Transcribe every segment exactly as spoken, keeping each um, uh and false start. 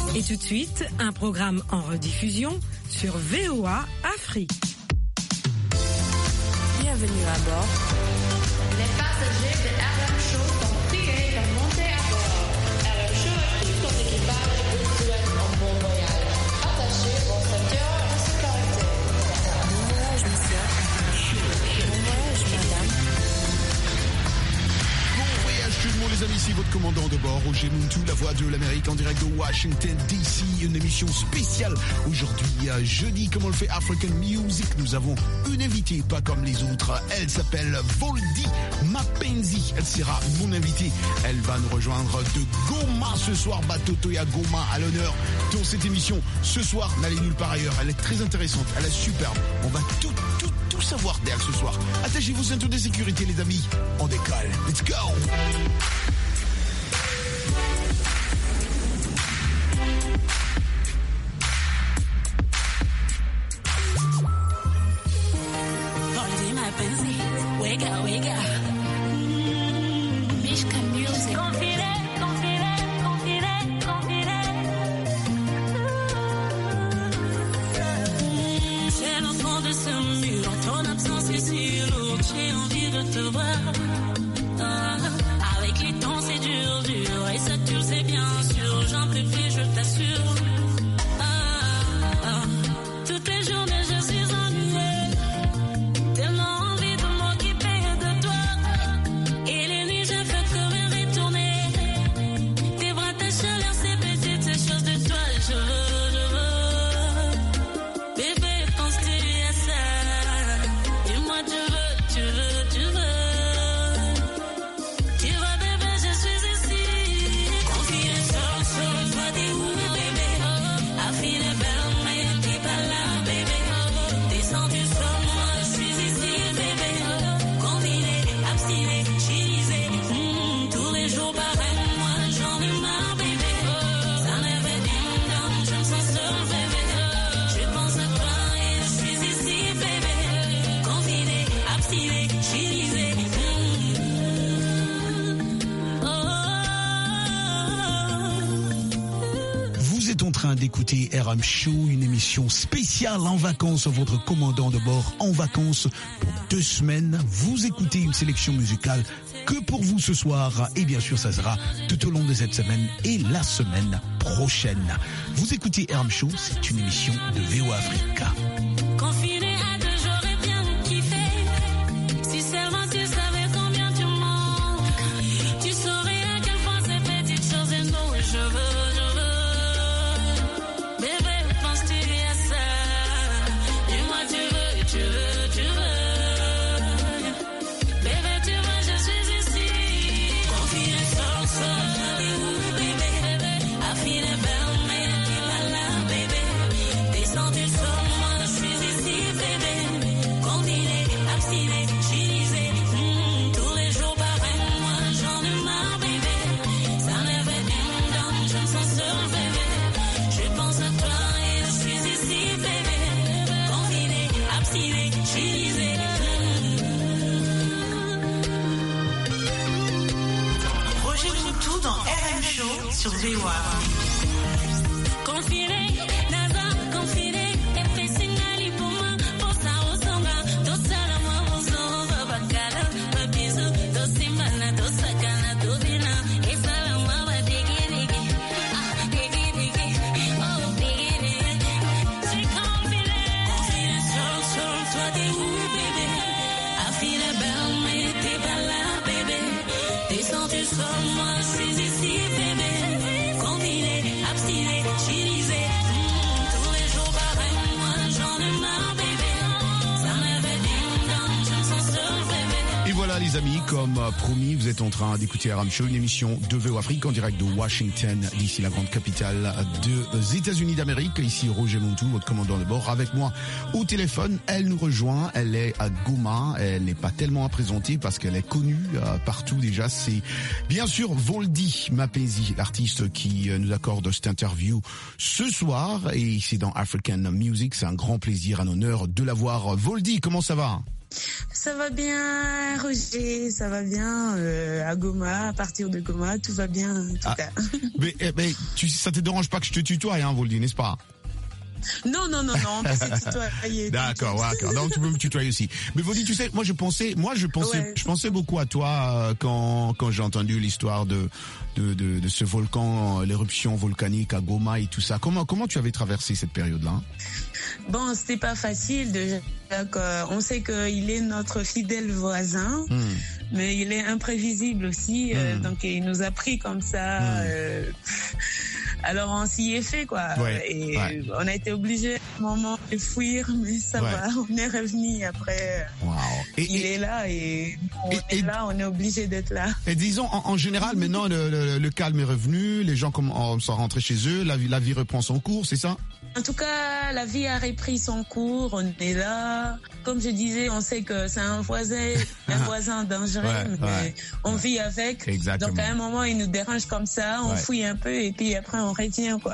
Et tout de suite, un programme en rediffusion sur V O A Afrique. Bienvenue à bord. Les passagers de R M Show sont priés de monter à bord. R M Show et tout son équipage vous souhaitent un bon voyage. Attachez vos ceintures de sécurité. Bon voyage, monsieur. Bon voyage, madame. Bon voyage tout le monde les amis, c'est votre commandant de bord, Roger Muntu, la voix de l'Amérique en direct de Washington D C, une émission spéciale aujourd'hui, jeudi, comme on le fait African Music. Nous avons une invitée, pas comme les autres, elle s'appelle Voldy Mapenzi, elle sera mon invitée, elle va nous rejoindre de Goma ce soir, Batotoya Goma à l'honneur dans cette émission. Ce soir, n'allez nulle part ailleurs, elle est très intéressante, elle est superbe, on va tout, tout, tout savoir d'elle ce soir. Attachez vos ceintures de sécurité les amis, on décolle, let's go! Voldy Mapenzi, wega wega. Mishka Music. Confide, confide, confide, confide. C'est l'enfant de ce mur, en ton absence est si lourde, j'ai envie de te voir. Ah, avec les temps c'est dur, dur, et ça tu le sais bien sûr, j'en peux plus, je t'assure. Ah, ah, toutes les journées je suis ennuyée, tellement envie de m'occuper de toi, et les nuits je fais que rêver tourner, tes bras, ta chaleur, ces petites ces choses de toi, je veux, je veux, bébé pense-tu à ça, dis-moi tu veux, tu veux, tu veux. En train d'écouter R M Show, une émission spéciale en vacances, votre commandant de bord en vacances pour deux semaines. Vous écoutez une sélection musicale que pour vous ce soir et bien sûr ça sera tout au long de cette semaine et la semaine prochaine. Vous écoutez R M Show, c'est une émission de V O A Africa. Confiné à deux, j'aurais bien kiffé. Si seulement tu savais combien tu manques, tu saurais à quel point ces petites choses et nous je veux. Sur V O A. Confiné, Naza, confiné, et fait signali pour moi, pour ça au samba, do salama, au samba, bacala, ba bisou, do simana, do sakana, do dina, et salama, ba digi digi, ah, digi digi, oh, digi digi, j'ai confiné, confiné sur, sur toi, t'es où, bébé, affine belle, mais t'es pas là, bébé, descendu sur moi, je suis ici, bébé. Et voilà les amis, comme promis, vous êtes en train d'écouter R M Show, une émission de V O A Afrique en direct de Washington, d'ici la grande capitale des États-Unis d'Amérique. Ici Roger Muntu, votre commandant de bord, avec moi au téléphone. Elle nous rejoint, elle est à Goma, elle n'est pas tellement à présenter parce qu'elle est connue euh, partout déjà. C'est bien sûr Voldy Mapenzi, l'artiste qui nous accorde cette interview ce soir et c'est dans African Music. C'est un grand plaisir, un honneur de la voir. Voldy, comment ça va? Ça va bien, Roger, ça va bien. Euh, à Goma, à partir de Goma, tout va bien, en tout Ah, cas. Mais, mais tu, ça te dérange pas que je te tutoie, hein, Voldy, n'est-ce pas? Non, non, non, non, on peut se tutoyer. D'accord, ouais, d'accord. Donc tu peux me tutoyer aussi. Mais Voldy, tu sais, moi je pensais, moi je pensais, Ouais. je pensais beaucoup à toi euh, quand quand j'ai entendu l'histoire de, de de de ce volcan, euh, l'éruption volcanique à Goma et tout ça. Comment comment tu avais traversé cette période-là? Bon, c'était pas facile déjà. On sait qu'il est notre fidèle voisin, Hmm. mais il est imprévisible aussi. euh, Mm. donc il nous a pris comme ça. Mm. euh, alors on s'y est fait quoi. Ouais, Et ouais. on a été obligé à un moment de fuir, mais ça Ouais. va. On est revenu après. Wow. Et, Il et, est là et on et- est et- là, on est obligé d'être là. et disons en, en général maintenant le, le, le calme est revenu, les gens commencent à rentrer chez eux, la vie la vie reprend son cours, c'est ça? En tout cas, la vie a repris son cours, on est là. Comme je disais, on sait que c'est un voisin, un voisin dangereux, Ouais, mais ouais, on vit avec. Exactement. Donc à un moment, il nous dérange comme ça, on Ouais. fouille un peu et puis après on retient quoi.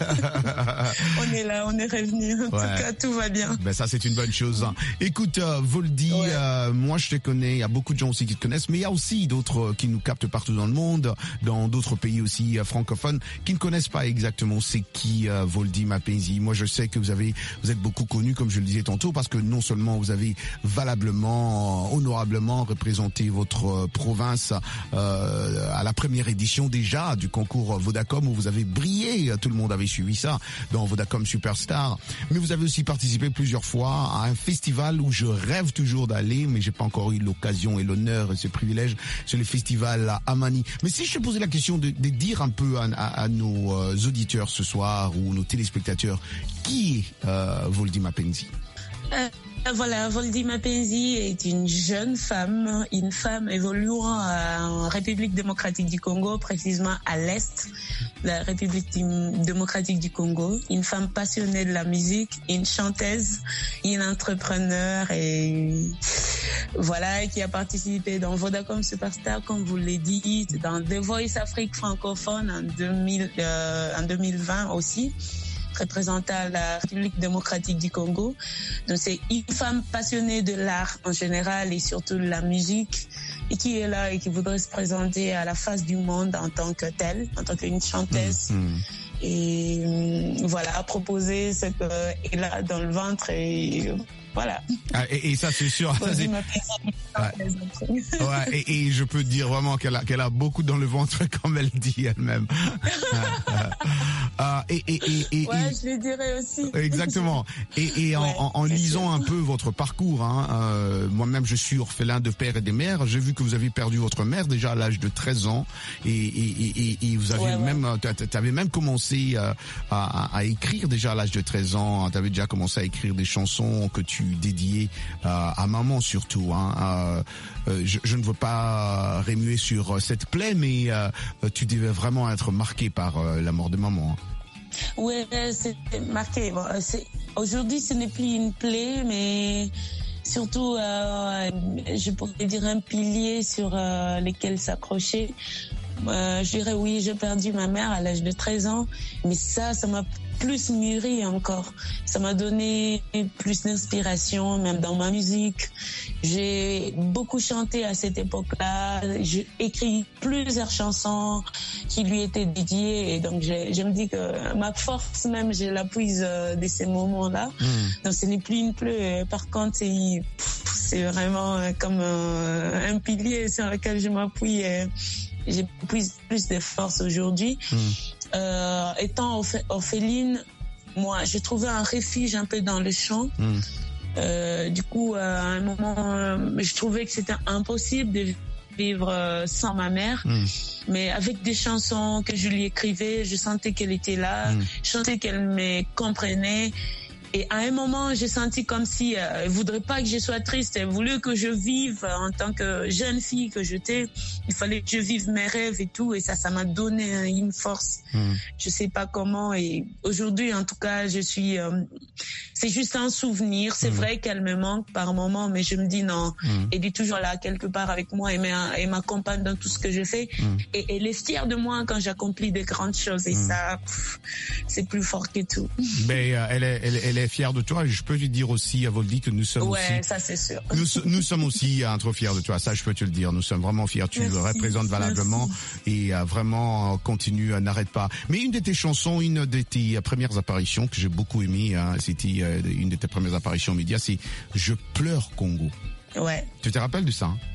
On est là, on est revenu. En Ouais. tout cas, tout va bien. Ben ça c'est une bonne chose. hein. Écoute, euh, Voldy, Ouais. euh, moi je te connais, il y a beaucoup de gens aussi qui te connaissent, mais il y a aussi d'autres euh, qui nous captent partout dans le monde, dans d'autres pays aussi euh, francophones, qui ne connaissent pas exactement c'est qui euh, Voldy Mapenzi. Moi je sais que vous avez, vous êtes beaucoup connu, comme je le disais tantôt, parce que non seulement vous avez valablement, euh, honorablement représenté votre euh, province euh, à la première édition déjà du concours Vodacom où vous avez brillé, tout le monde avait suivi ça dans Vodacom Superstar, mais vous avez aussi participé plusieurs fois à un festival où je rêve toujours d'aller, mais j'ai pas encore eu l'occasion et l'honneur et ce privilège, c'est le festival à Amani. Mais si je te posais la question de, de dire un peu à, à, à nos euh, auditeurs ce soir ou nos téléspectateurs, qui est euh, Voldy Mapenzi? Euh, Voilà, Voldy Mapenzi est une jeune femme, une femme évoluant en République démocratique du Congo, précisément à l'Est de la République démocratique du Congo. Une femme passionnée de la musique, une chanteuse, une entrepreneur et voilà, qui a participé dans Vodacom Superstar, comme vous l'avez dit, dans The Voice Afrique francophone en, deux mille, euh, en deux mille vingt aussi, représentant la République démocratique du Congo. Donc c'est une femme passionnée de l'art en général et surtout de la musique et qui est là et qui voudrait se présenter à la face du monde en tant que telle, en tant qu'une chanteuse. Mmh, mmh. Et euh, voilà, proposer ce qu'elle a dans le ventre et euh, voilà. Ah, et, et ça c'est sûr. Ça, c'est... Ouais, et, et je peux te dire vraiment qu'elle a, qu'elle a beaucoup dans le ventre, comme elle dit elle-même. ah, et, et, et, et, Ouais, et... je le dirais aussi. Exactement. Et, et en, Ouais, en, en c'est lisant sûr. un peu votre parcours, hein, euh, moi-même je suis orphelin de père et de mère. J'ai vu que vous avez perdu votre mère déjà à l'âge de treize ans, et, et, et, et vous avez Ouais, ouais. même, tu avais même commencé euh, à, à, à écrire déjà à l'âge de treize ans. Tu avais déjà commencé à écrire des chansons que tu dédiais euh, à maman surtout. Hein. Euh, euh, je, je ne veux pas remuer sur cette plaie, mais euh, tu devais vraiment être marqué par euh, la mort de maman. Ouais, c'est marqué. Bon, c'est, aujourd'hui, ce n'est plus une plaie, mais surtout, euh, je pourrais dire un pilier sur euh, lesquels s'accrocher. Euh, je dirais oui, j'ai perdu ma mère à l'âge de treize ans, mais ça, ça m'a plus mûri encore. Ça m'a donné plus d'inspiration, même dans ma musique. J'ai beaucoup chanté à cette époque-là. J'ai écrit plusieurs chansons qui lui étaient dédiées. Et donc, je, je me dis que ma force même, je la puise de ces moments-là. Mmh. Donc, ce n'est plus une plaie. Par contre, c'est, c'est vraiment comme un, un pilier sur lequel je m'appuie. Et j'ai plus, plus de force aujourd'hui. Mmh. Euh, étant orpheline, moi, j'ai trouvé un refuge un peu dans le chant. Mmh. Euh, du coup, euh, à un moment, euh, je trouvais que c'était impossible de vivre euh, sans ma mère. Mmh. Mais avec des chansons que je lui écrivais, je sentais qu'elle était là, Mmh. je sentais qu'elle me comprenait. Et à un moment, j'ai senti comme si euh, elle voudrait pas que je sois triste. Elle voulait que je vive en tant que jeune fille que j'étais. Il fallait que je vive mes rêves et tout. Et ça, ça m'a donné une force. Mmh. Je sais pas comment. Et aujourd'hui, en tout cas, je suis. Euh, c'est juste un souvenir. C'est mmh. vrai qu'elle me manque par moment, mais je me dis non. Mmh. Elle est toujours là quelque part avec moi et m'accompagne dans tout ce que je fais. Mmh. Et elle est fière de moi quand j'accomplis de grandes choses. Et mmh. ça, pff, c'est plus fort que tout. Mais euh, elle est, elle, elle est très fiers de toi. Et je peux te dire aussi, à Voldy, que nous sommes Ouais, aussi... ça c'est sûr. Nous, nous sommes aussi hein, trop fiers de toi. Ça, je peux te le dire. Nous sommes vraiment fiers. Tu Merci, le représentes valablement. merci. Et euh, vraiment, euh, continue, euh, n'arrête pas. Mais une de tes chansons, une de tes euh, premières apparitions que j'ai beaucoup aimé, hein, c'était euh, une de tes premières apparitions aux médias, c'est « Je pleure Congo ». Ouais. Tu te rappelles de ça hein?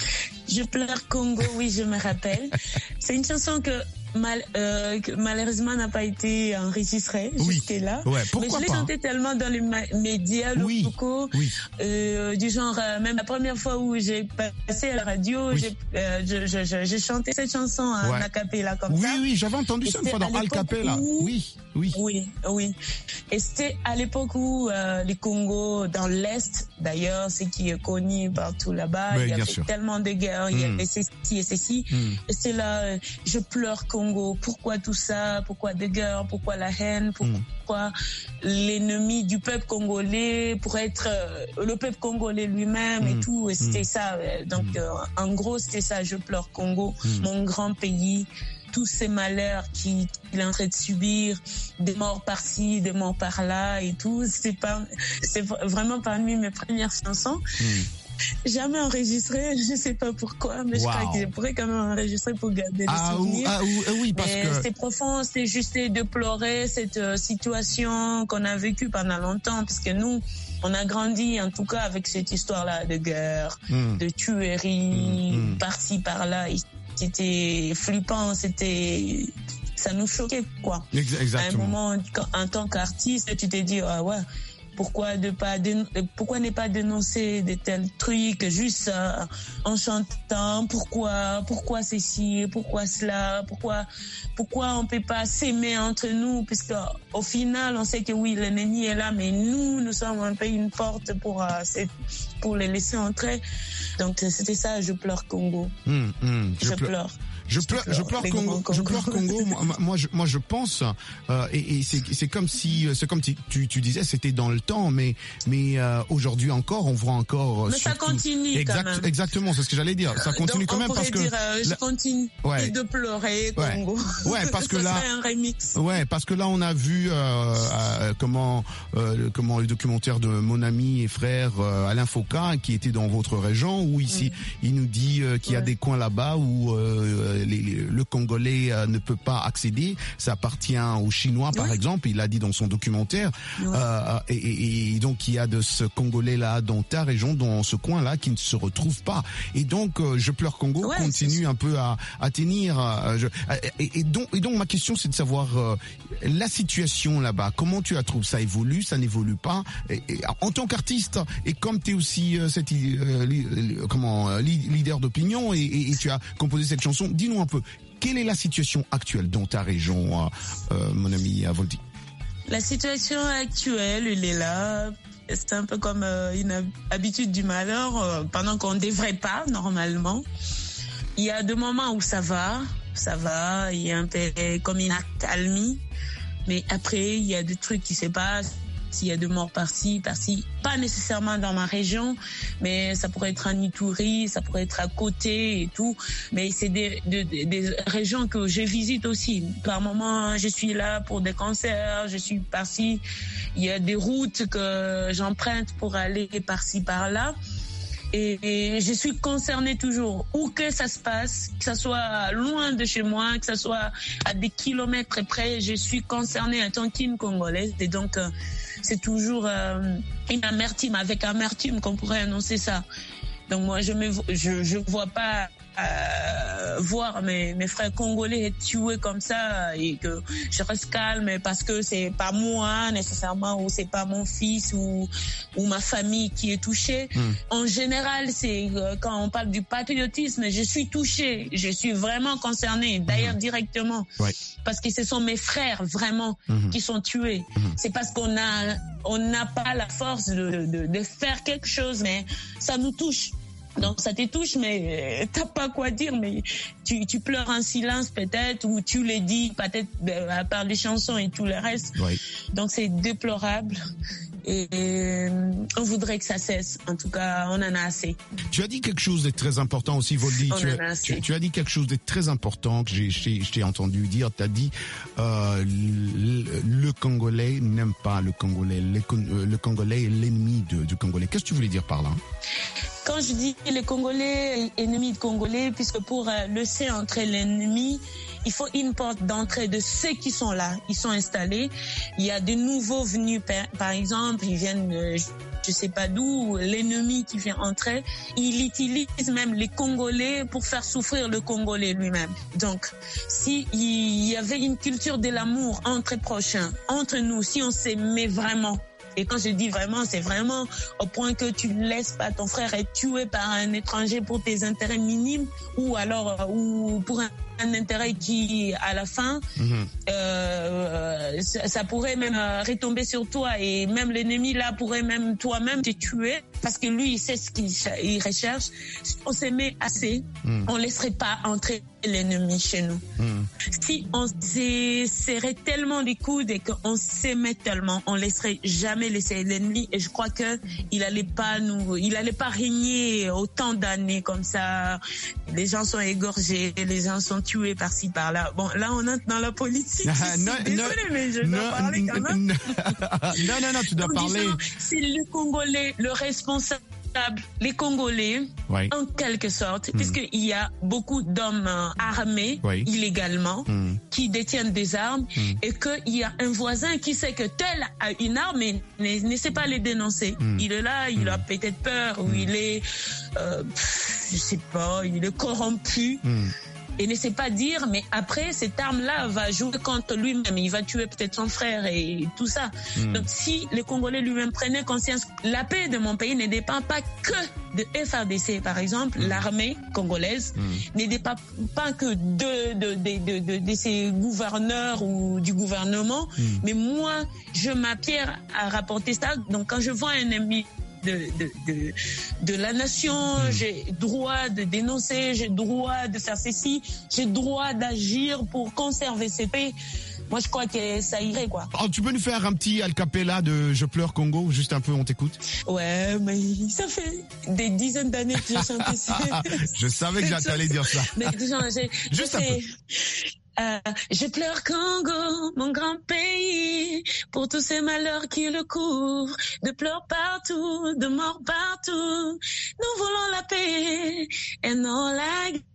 Je pleure Congo, oui, je me rappelle. C'est une chanson que, mal, euh, que malheureusement n'a pas été enregistrée Oui. jusque-là. Ouais, Mais pourquoi je l'ai pas chantée tellement dans les ma- médias Oui. locaux, Oui. euh, du genre, euh, même la première fois où j'ai passé à la radio, Oui. j'ai, euh, je, je, je, j'ai chanté cette chanson en Ouais. a cappella comme Oui, ça. oui, j'avais entendu Et ça une fois c'était dans à Al l'époque Capella. où- Oui, oui. Oui, oui. Et c'était à l'époque où euh, les Congo, dans l'Est, d'ailleurs, c'est qui est connu partout là-bas, Oui, il y bien avait sûr. tellement de guerres, il y Mm. avait ceci et ceci. Mm. Et c'est là, euh, je pleure Congo, pourquoi tout ça, pourquoi des guerres, pourquoi la haine, pourquoi l'ennemi du peuple congolais, pour être euh, le peuple congolais lui-même Mm. et tout. Et c'était Mm. ça. euh, Donc, euh, en gros, c'était ça, je pleure Congo, Mm. mon grand pays. Tous ces malheurs qu'il qu'il est en train de subir, des morts par-ci, des morts par-là et tout. C'est pas, c'est vraiment parmi mes premières chansons. Mm. Jamais enregistré, je sais pas pourquoi, mais je Wow. crois que je pourrais quand même enregistrer pour garder Ah, les ou- souvenirs. ah, ou- ah oui, parce Mais que... c'était profond, c'était juste de pleurer cette euh, situation qu'on a vécue pendant longtemps, parce que nous, on a grandi en tout cas avec cette histoire-là de guerre, Mm. de tuerie, Mm, mm. par-ci, par-là. Et c'était flippant, c'était, ça nous choquait, quoi. Ex- À un Exactement. moment, quand- en tant qu'artiste, tu te dis, ah ouais, pourquoi de pas dé- pourquoi ne pas dénoncer de tels trucs juste euh, en chantant, pourquoi pourquoi ceci, pourquoi cela, pourquoi pourquoi on peut pas s'aimer entre nous, puisque au final on sait que oui, l'ennemi est là, mais nous nous sommes un peu une porte pour euh, c'est- pour les laisser entrer. Donc c'était ça, je pleure Congo. Mm, mm. Je, pleure. pleure. Je pleure, je pleure Les Congo. grands Je Congo. pleure Congo. Moi, moi, je, moi, je pense, euh, et, et c'est, c'est comme si, c'est comme tu, tu, tu disais, c'était dans le temps, mais, mais euh, aujourd'hui encore, on voit encore. euh, Mais ça surtout- continue Exact- quand même. Exactement, c'est ce que j'allais dire. Ça continue Donc, quand on même parce pourrait que. dire, euh, je la- continue Ouais. de pleurer Ouais. Congo. Ouais, parce que Ça là- serait un remix. Ouais, parce que là on a vu euh, euh, comment euh, comment le documentaire de mon ami et frère euh, Alain Foucault qui était dans votre région où ici il nous dit euh, qu'il y a Ouais. des coins là-bas où euh, les, les- le Congolais euh, ne peut pas accéder, ça appartient aux Chinois par Ouais. exemple, il l'a dit dans son documentaire. Ouais. Euh, et, et- et donc il y a de ce Congolais là dans ta région, dans ce coin là qui ne se retrouve pas. Et donc euh, je pleure Congo Ouais, continue c'est- un peu à, à tenir. euh, je- et, et donc et donc ma question c'est de savoir euh, la situation là-bas, comment tu la trouves? Ça évolue, ça n'évolue pas? Et, et, en tant qu'artiste, et comme tu es aussi euh, cette, euh, li- li- comment, euh, li- leader d'opinion et, et, et tu as composé cette chanson, dis-nous un peu, quelle est la situation actuelle dans ta région, euh, euh, mon ami Voldy? La situation actuelle, elle est là. C'est un peu comme euh, une hab- habitude du malheur, euh, pendant qu'on ne devrait pas, normalement. Il y a des moments où ça va, ça va, il y a un peu comme une accalmie. Mais après, il y a des trucs qui se passent. S'il y a des morts par-ci, par-ci, pas nécessairement dans ma région, mais ça pourrait être en Ituri, ça pourrait être à côté et tout. Mais c'est des, des, des régions que je visite aussi. Par moment, je suis là pour des concerts, je suis par-ci. Il y a des routes que j'emprunte pour aller par-ci, par-là. Et, et je suis concernée toujours, où que ça se passe, que ça soit loin de chez moi, que ça soit à des kilomètres près, je suis concernée en tant qu'une Congolaise. Et donc, euh, c'est toujours euh, une amertume, avec amertume qu'on pourrait annoncer ça. Donc moi, je me, je, je vois pas euh, voir mes, mes frères congolais être tués comme ça et que je reste calme parce que c'est pas moi nécessairement ou c'est pas mon fils ou ou ma famille qui est touchée. Mm. En général, c'est euh, quand on parle du patriotisme, je suis touchée, je suis vraiment concernée, d'ailleurs directement, Ouais. parce que ce sont mes frères vraiment Mhm. qui sont tués. C'est parce qu'on a on n'a pas la force de, de de faire quelque chose, mais ça nous touche. Donc ça te touche, mais euh, t'as pas quoi dire, mais tu, tu pleures en silence peut-être, ou tu le dis peut-être euh, à part les chansons et tout le reste. Ouais. Donc c'est déplorable. et, et on voudrait que ça cesse. En tout cas, on en a assez. Tu as dit quelque chose de très important aussi, Voldy. Tu, tu, tu as dit quelque chose de très important que j'ai, j'ai, je t'ai entendu dire. Tu as dit euh, le, le Congolais n'aime pas le Congolais. Le, le Congolais est l'ennemi de, du Congolais. Qu'est-ce que tu voulais dire par là? Quand je dis les Congolais, ennemis de Congolais, puisque pour euh, laisser entrer l'ennemi, il faut une porte d'entrée de ceux qui sont là. Ils sont installés. Il y a de nouveaux venus, par, par exemple, ils viennent, euh, je sais pas d'où, l'ennemi qui vient entrer. Il utilise même les Congolais pour faire souffrir le Congolais lui-même. Donc, si il y avait une culture de l'amour entre prochains, entre nous, si on s'aimait vraiment. Et quand je dis vraiment, c'est vraiment au point que tu ne laisses pas ton frère être tué par un étranger pour tes intérêts minimes ou alors ou pour un, un intérêt qui, à la fin, mm-hmm. euh, ça, ça pourrait même retomber sur toi et même l'ennemi là pourrait même toi-même te tuer parce que lui, il sait ce qu'il il recherche. Si on s'aimait assez, mm. on ne laisserait pas entrer l'ennemi chez nous. Mm. Si on s'est serré tellement les coudes et qu'on s'aimait tellement, on laisserait jamais laisser l'ennemi. Et je crois que il allait pas nous, il allait pas régner autant d'années comme ça. Les gens sont égorgés, les gens sont tués par-ci par-là. Bon, là on entre dans la politique. Ah, non, désolée, non, mais je dois non, parler quand même. Non, non, non, tu dois en parler. Disant, c'est le Congolais, le responsable. Les Congolais, oui. en quelque sorte, mm. puisqu'il y a beaucoup d'hommes armés oui. illégalement mm. qui détiennent des armes mm. et qu'il y a un voisin qui sait que tel a une arme et ne, ne sait pas les dénoncer. Mm. Il est là, il mm. a peut-être peur ou mm. il est, euh, je sais pas, il est corrompu. Mm. Et ne sait pas dire, mais après, cette arme-là va jouer contre lui-même. Il va tuer peut-être son frère et tout ça. Mm. Donc, si les Congolais lui-même prenaient conscience, la paix de mon pays ne dépend pas que de F A R D C, par exemple, mm. l'armée congolaise, mm. ne dépend pas que de, de, de, de, de, de ses gouverneurs ou du gouvernement. Mm. Mais moi, je m'appière à rapporter ça. Donc, quand je vois un ennemi De, de, de, de la nation, mmh. j'ai droit de dénoncer, j'ai droit de faire ceci, j'ai droit d'agir pour conserver ces paix. Moi, je crois que ça irait, quoi. Oh, tu peux nous faire un petit a cappella de Je pleure Congo, juste un peu, on t'écoute? Ouais, mais ça fait des dizaines d'années que j'ai chanté ça. Je savais que j'allais dire ça. Mais déjà, j'ai, juste un peu. Euh, je pleure Congo, mon grand pays, pour tous ces malheurs qui le couvrent, de pleurs partout, de morts partout. Nous voulons la paix et non la guerre.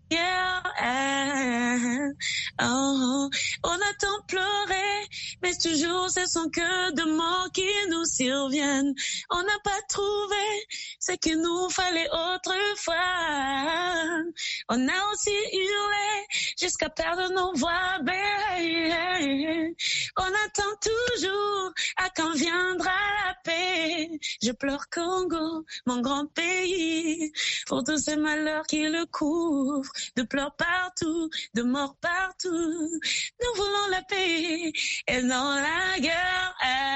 Yeah. Oh, on a tant pleuré, mais toujours ce sont que de mots qui nous surviennent. On n'a pas trouvé ce qu'il nous fallait autrefois. On a aussi hurlé jusqu'à perdre nos voix. Baby. On attend toujours à quand viendra la paix. Je pleure Congo, mon grand pays, pour tous ces malheurs qui le couvrent. De pleurs partout, de morts partout. Nous voulons la paix et non la guerre.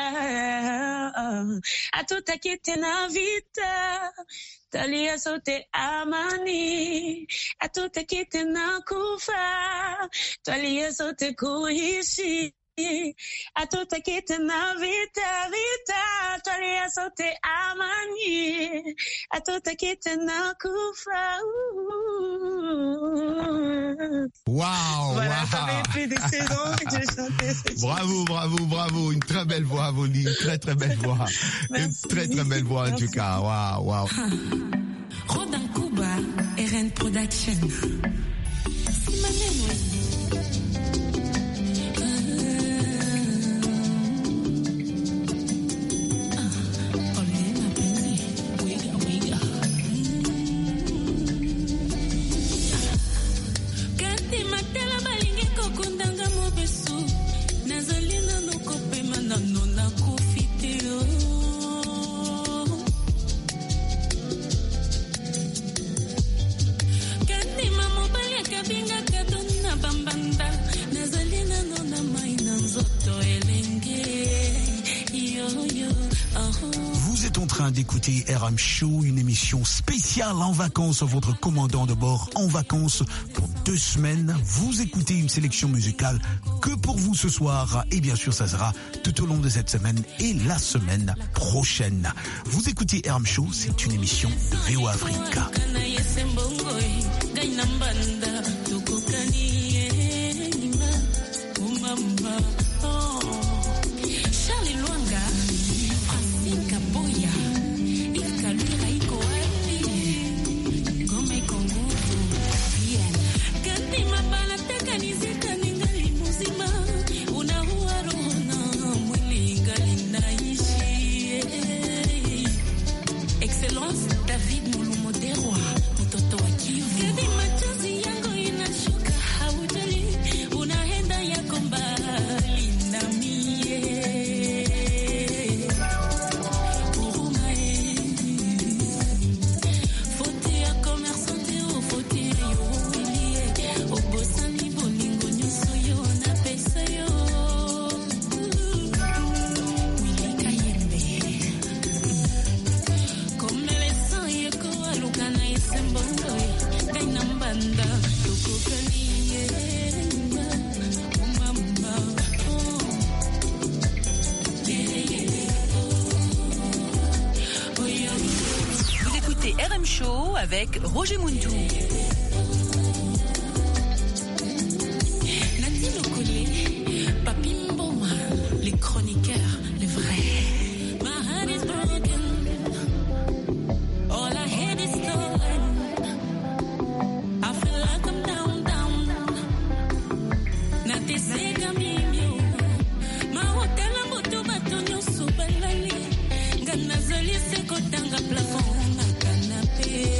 À tout à quitter na vita, tali a sauté amani. À tout à quitter na kufa, tali a sauté kuishi. A tout a quitter na vita, vita, tali a sauté amani. A tout a quitter na kufa. Waouh! Voilà, wow. Ça fait plus de seize ans que je chantais cette Bravo, bravo, bravo. Une très belle voix, Voldy. Une très, très belle voix. Une très, très belle voix, en tout cas. Waouh, waouh. Rodan Kuba, R N Production. D'écouter R M Show, une émission spéciale en vacances, votre commandant de bord en vacances pour deux semaines, vous écoutez une sélection musicale que pour vous ce soir. Et bien sûr, ça sera tout au long de cette semaine et la semaine prochaine. Vous écoutez R M Show, c'est une émission de V O A Africa. Avec Roger Muntou. Nadine Okolé, Papi Mboma, les chroniqueurs, les vrais. My heart is broken, all I had is stolen. I feel like I'm down, down. Nate sega mimio, ma hotela moto batonyo subalali. Gana zali seko tanga plafond na canapé.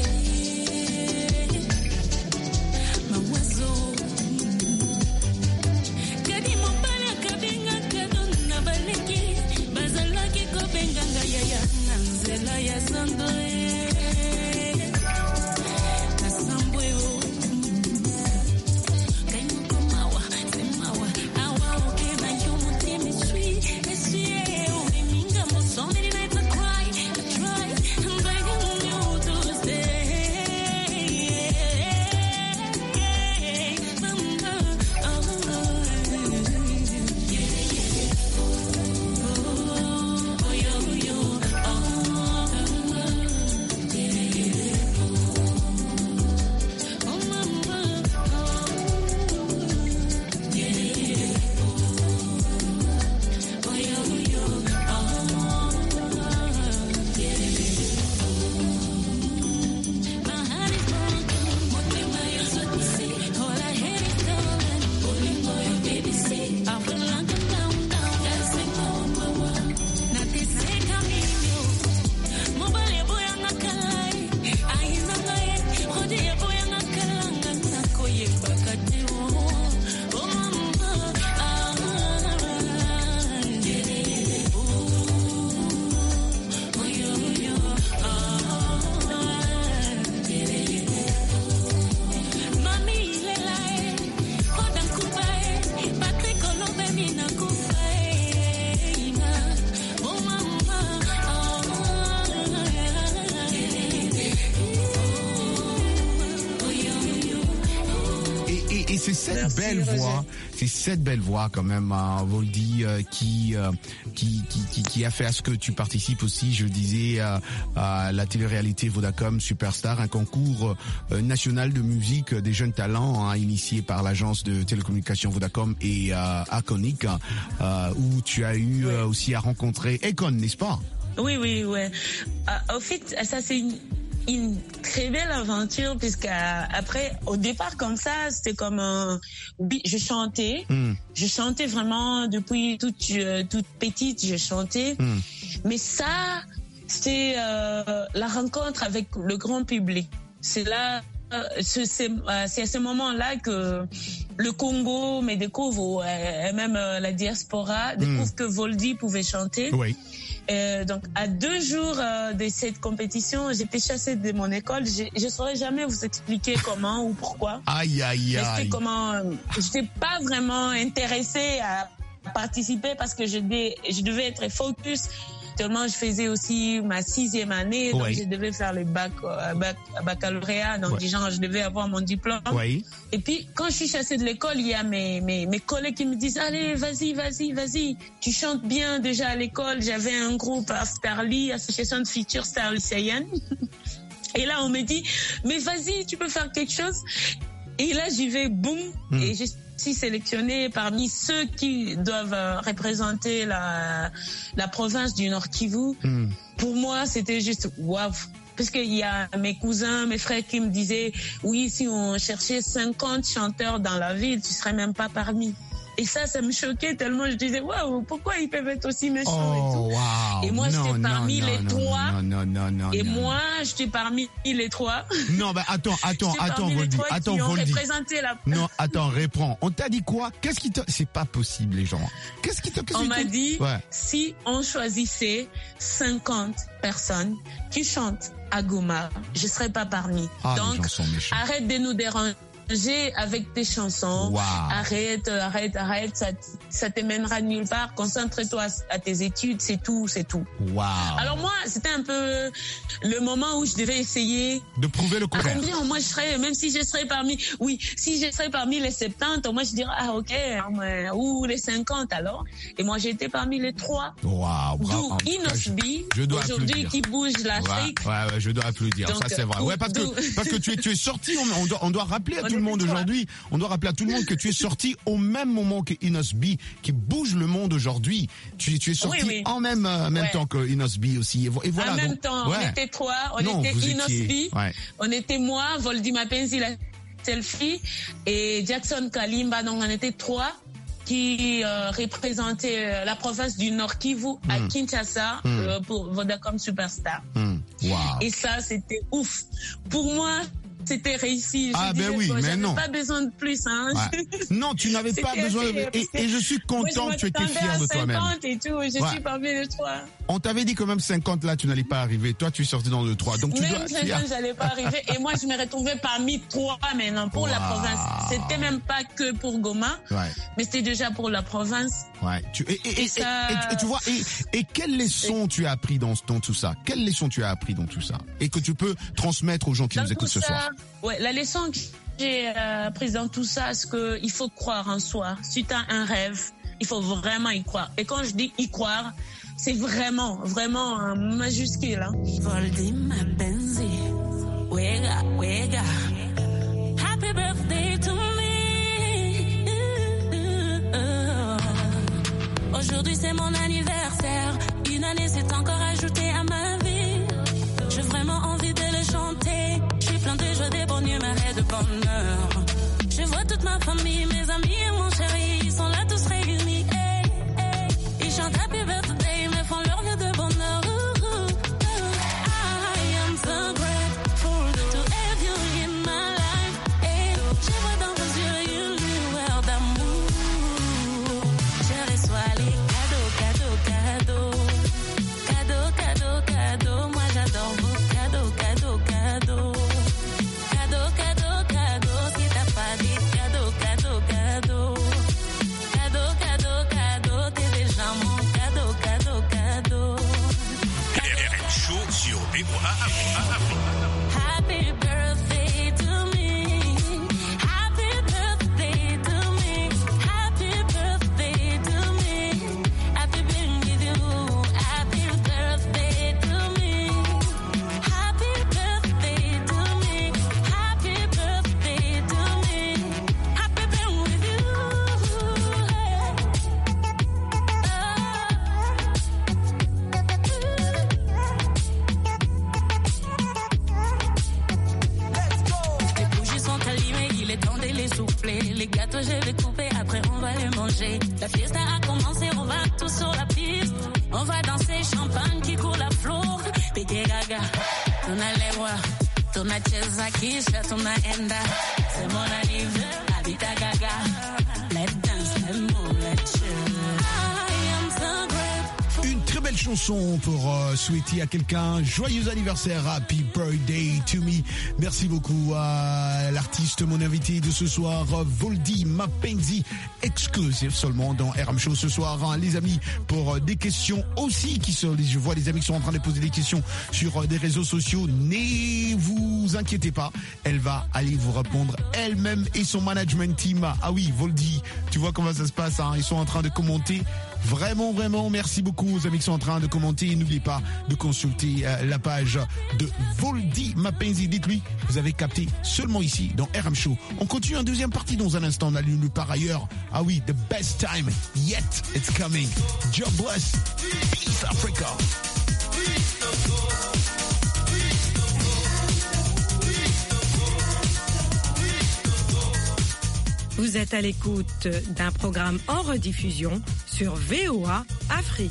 C'est cette Merci, belle Roger. voix, c'est cette belle voix quand même, hein, Voldy, euh, qui, euh, qui, qui, qui, qui a fait à ce que tu participes aussi, je le disais, euh, à la télé-réalité Vodacom Superstar, un concours euh, national de musique des jeunes talents, hein, initié par l'agence de télécommunications Vodacom et euh, Aconic, euh, où tu as eu euh, aussi à rencontrer Akon, n'est-ce pas? Oui, oui, ouais. Euh, au fait, ça c'est une une très belle aventure, puisque après, au départ comme ça, c'était comme un... je chantais, mm. je chantais vraiment depuis toute toute petite, je chantais, mm. mais ça, c'était euh, la rencontre avec le grand public. C'est là, c'est, c'est, c'est à ce moment-là que le Congo me découvre, et même la diaspora découvre mm. que Voldy pouvait chanter. Oui. Euh, donc, à deux jours euh, de cette compétition, j'étais chassée de mon école. Je ne saurais jamais vous expliquer comment ou pourquoi. Aïe, aïe, aïe. C'était comment. Euh, j'étais pas vraiment intéressée à participer parce que je, dé, je devais être focus actuellement, je faisais aussi ma sixième année, donc Oui. je devais faire le bac, euh, bac baccalauréat, donc Ouais. genre, je devais avoir mon diplôme. Oui. Et puis, quand je suis chassée de l'école, il y a mes, mes, mes collègues qui me disent, allez, vas-y, vas-y, vas-y. Tu chantes bien déjà à l'école. J'avais un groupe Afterly, Association de Future Stars lycéennes. Et là, on me dit, mais vas-y, tu peux faire quelque chose. Et là, j'y vais, boum. Mm. Et je suis sélectionnée parmi ceux qui doivent euh, représenter la, la province du Nord Kivu. Mm. Pour moi, c'était juste waouh. Parce qu'il y a mes cousins, mes frères qui me disaient, oui, si on cherchait cinquante chanteurs dans la ville, tu serais même pas parmi. Et ça, ça me choquait tellement. Je disais, waouh, pourquoi ils peuvent être aussi méchants et Oh, tout. wow. Et moi, Non, j'étais non, parmi non, les non, trois. Non, non, non, non. Et non. moi, j'étais parmi les trois. Non, bah attends, attends, J'étais attends, parmi les Voldy. trois Attends, qui ont Voldy. représenté la... Non, attends, réponds. On t'a dit quoi? Qu'est-ce qui t'a... C'est pas possible, les gens. Qu'est-ce qui t'a... qu'est-ce On qui m'a t'a- dit, Ouais. si on choisissait cinquante personnes qui chantent à Goma, je serais pas parmi. Ah, les Donc, gens sont méchants. arrête de nous déranger avec tes chansons. Wow. Arrête, arrête, arrête. Ça, ça te mènera nulle part. Concentre-toi à, à tes études, c'est tout, c'est tout. Wow. Alors moi, c'était un peu le moment où je devais essayer. De prouver le contraire. Combien moi je serais, même si je serais parmi, oui, si je serais parmi les soixante-dix, moi je dirais, ah ok, mais- ou les cinquante alors. Et moi j'ai été parmi les trois. Wow, bravo. D'où En tout cas, Inosbi, je- je dois aujourd'hui applaudir. qui bouge l'Afrique. Ouais, ouais, ouais, je dois applaudir. Donc, ça, c'est vrai. euh, Ouais, parce d'où- que, parce que tu es, tu es sorti, on, on doit, on doit rappeler à On tout le était monde trois. aujourd'hui, on doit rappeler à tout le monde que tu es sorti au même moment que Inosbi, qui bouge le monde aujourd'hui. Tu, tu es sorti Oui, oui. en même, euh, même Ouais. temps que Inosbi aussi. Et, vo- et voilà. en même donc, temps, ouais. on était trois, on Non, était vous étiez- Inosbi, ouais. on était moi, Voldy Mapenzi, la selfie, et Jackson Kalimba, donc on était trois qui euh, représentaient euh, la province du Nord Kivu à Kinshasa euh, pour Vodacom Superstar. Hum, wow. Et ça, c'était ouf. Pour moi, c'était réussi. Je Ah, ben disais, oui, bon, mais j'avais non. pas besoin de plus. Hein. Ouais. Non, tu n'avais pas C'était besoin de... assez, Et, parce que et je suis content moi, que tu étais je m'attendais fier à de toi-même. cinquante et tout, je Ouais. suis parmi les trois. On t'avait dit quand même cinquante là, tu n'allais pas arriver. Toi, tu es sorti dans le trois. Donc tu Même dois... tu cinquante, as- j'allais pas arriver. Et moi, je me retrouvais parmi trois maintenant pour la Wow. province. C'était même pas que pour Goma, Ouais. mais c'était déjà pour la province. Ouais. Tu, et, et, et, Et ça- et- et- et tu vois, et, et quelles leçons tu as appris dans, dans tout ça? Quelles leçons tu as appris dans tout ça? Et que tu peux transmettre aux gens qui Dans nous écoutent tout ce ça, soir. ouais, la leçon que j'ai euh, prise dans tout ça, c'est qu'il faut croire en soi. Si tu as un rêve, il faut vraiment y croire. Et quand je dis y croire, c'est vraiment, vraiment un majuscule. Hein. Voldy Mapenzi, wega, wega. Happy birthday to me. Aujourd'hui c'est mon anniversaire. Une année s'est encore ajoutée à ma vie. J'ai vraiment envie de le chanter. Je suis plein de joie, de bonne humeur et de bonheur. Je vois toute ma famille, mes amis et mon chéri. Ils sont là tous réunis. Hey, hey. Ils chantent Happy Birthday, mais font leur vie de bonheur. Ooh, ooh, ooh. I am so grateful to have you in my life. Hey, je vois dans vos yeux une lueur d'amour. Je reçois les cadeaux, cadeaux, cadeaux. Cadeaux, cadeaux, cadeaux. Moi j'adore vos cadeaux, cadeaux, cadeaux. Cadeaux, cadeaux, cadeaux. Si t'as pas des cadeaux, cadeaux, cadeaux. Cadeaux, cadeaux, cadeaux. T'es déjà mon cadeau, cadeau, cadeau. R M Show sur V O A Afrique. Happy birthday to me. Happy birthday to me. Happy birthday to me. Happy being with you. Happy birthday to me. Happy birthday to me. Happy birthday to me. Happy being with you. Les bougies sont allumées, il est temps de les souffler. Les gâteaux, je vais couper, après on va les manger. La fiesta a commencé, on va tous sur la piste. On va danser, champagne qui coule à flot. Piqué gaga, tunalewa, tunacheza kisha tunaenda. C'est mon anniversaire, habita gaga. Let's dance, let's move, let's chill. I am so grateful. Une très belle chanson pour euh, souhaiter à quelqu'un joyeux anniversaire, happy birthday to me. Merci beaucoup à l'artiste, mon invité de ce soir, Voldy Mapenzi, exclusif seulement dans R M Show ce soir, hein, les amis, pour euh, des questions aussi qui sont, je vois les amis qui sont en train de poser des questions sur euh, des réseaux sociaux. Ne vous inquiétez pas, elle va aller vous répondre elle-même et son management team. Ah oui, Voldy, tu vois comment ça se passe, hein, ils sont en train de commenter. Vraiment, vraiment, merci beaucoup aux amis qui sont en train de commenter. Et n'oubliez pas de consulter euh, la page de Voldy Mapenzi. Dites-lui, vous avez capté seulement ici dans R M Show. On continue en deuxième partie dans un instant. On a lu par ailleurs. Ah oui, the best time yet it's coming. God bless. Peace Africa. Vous êtes à l'écoute d'un programme en rediffusion sur V O A Afrique.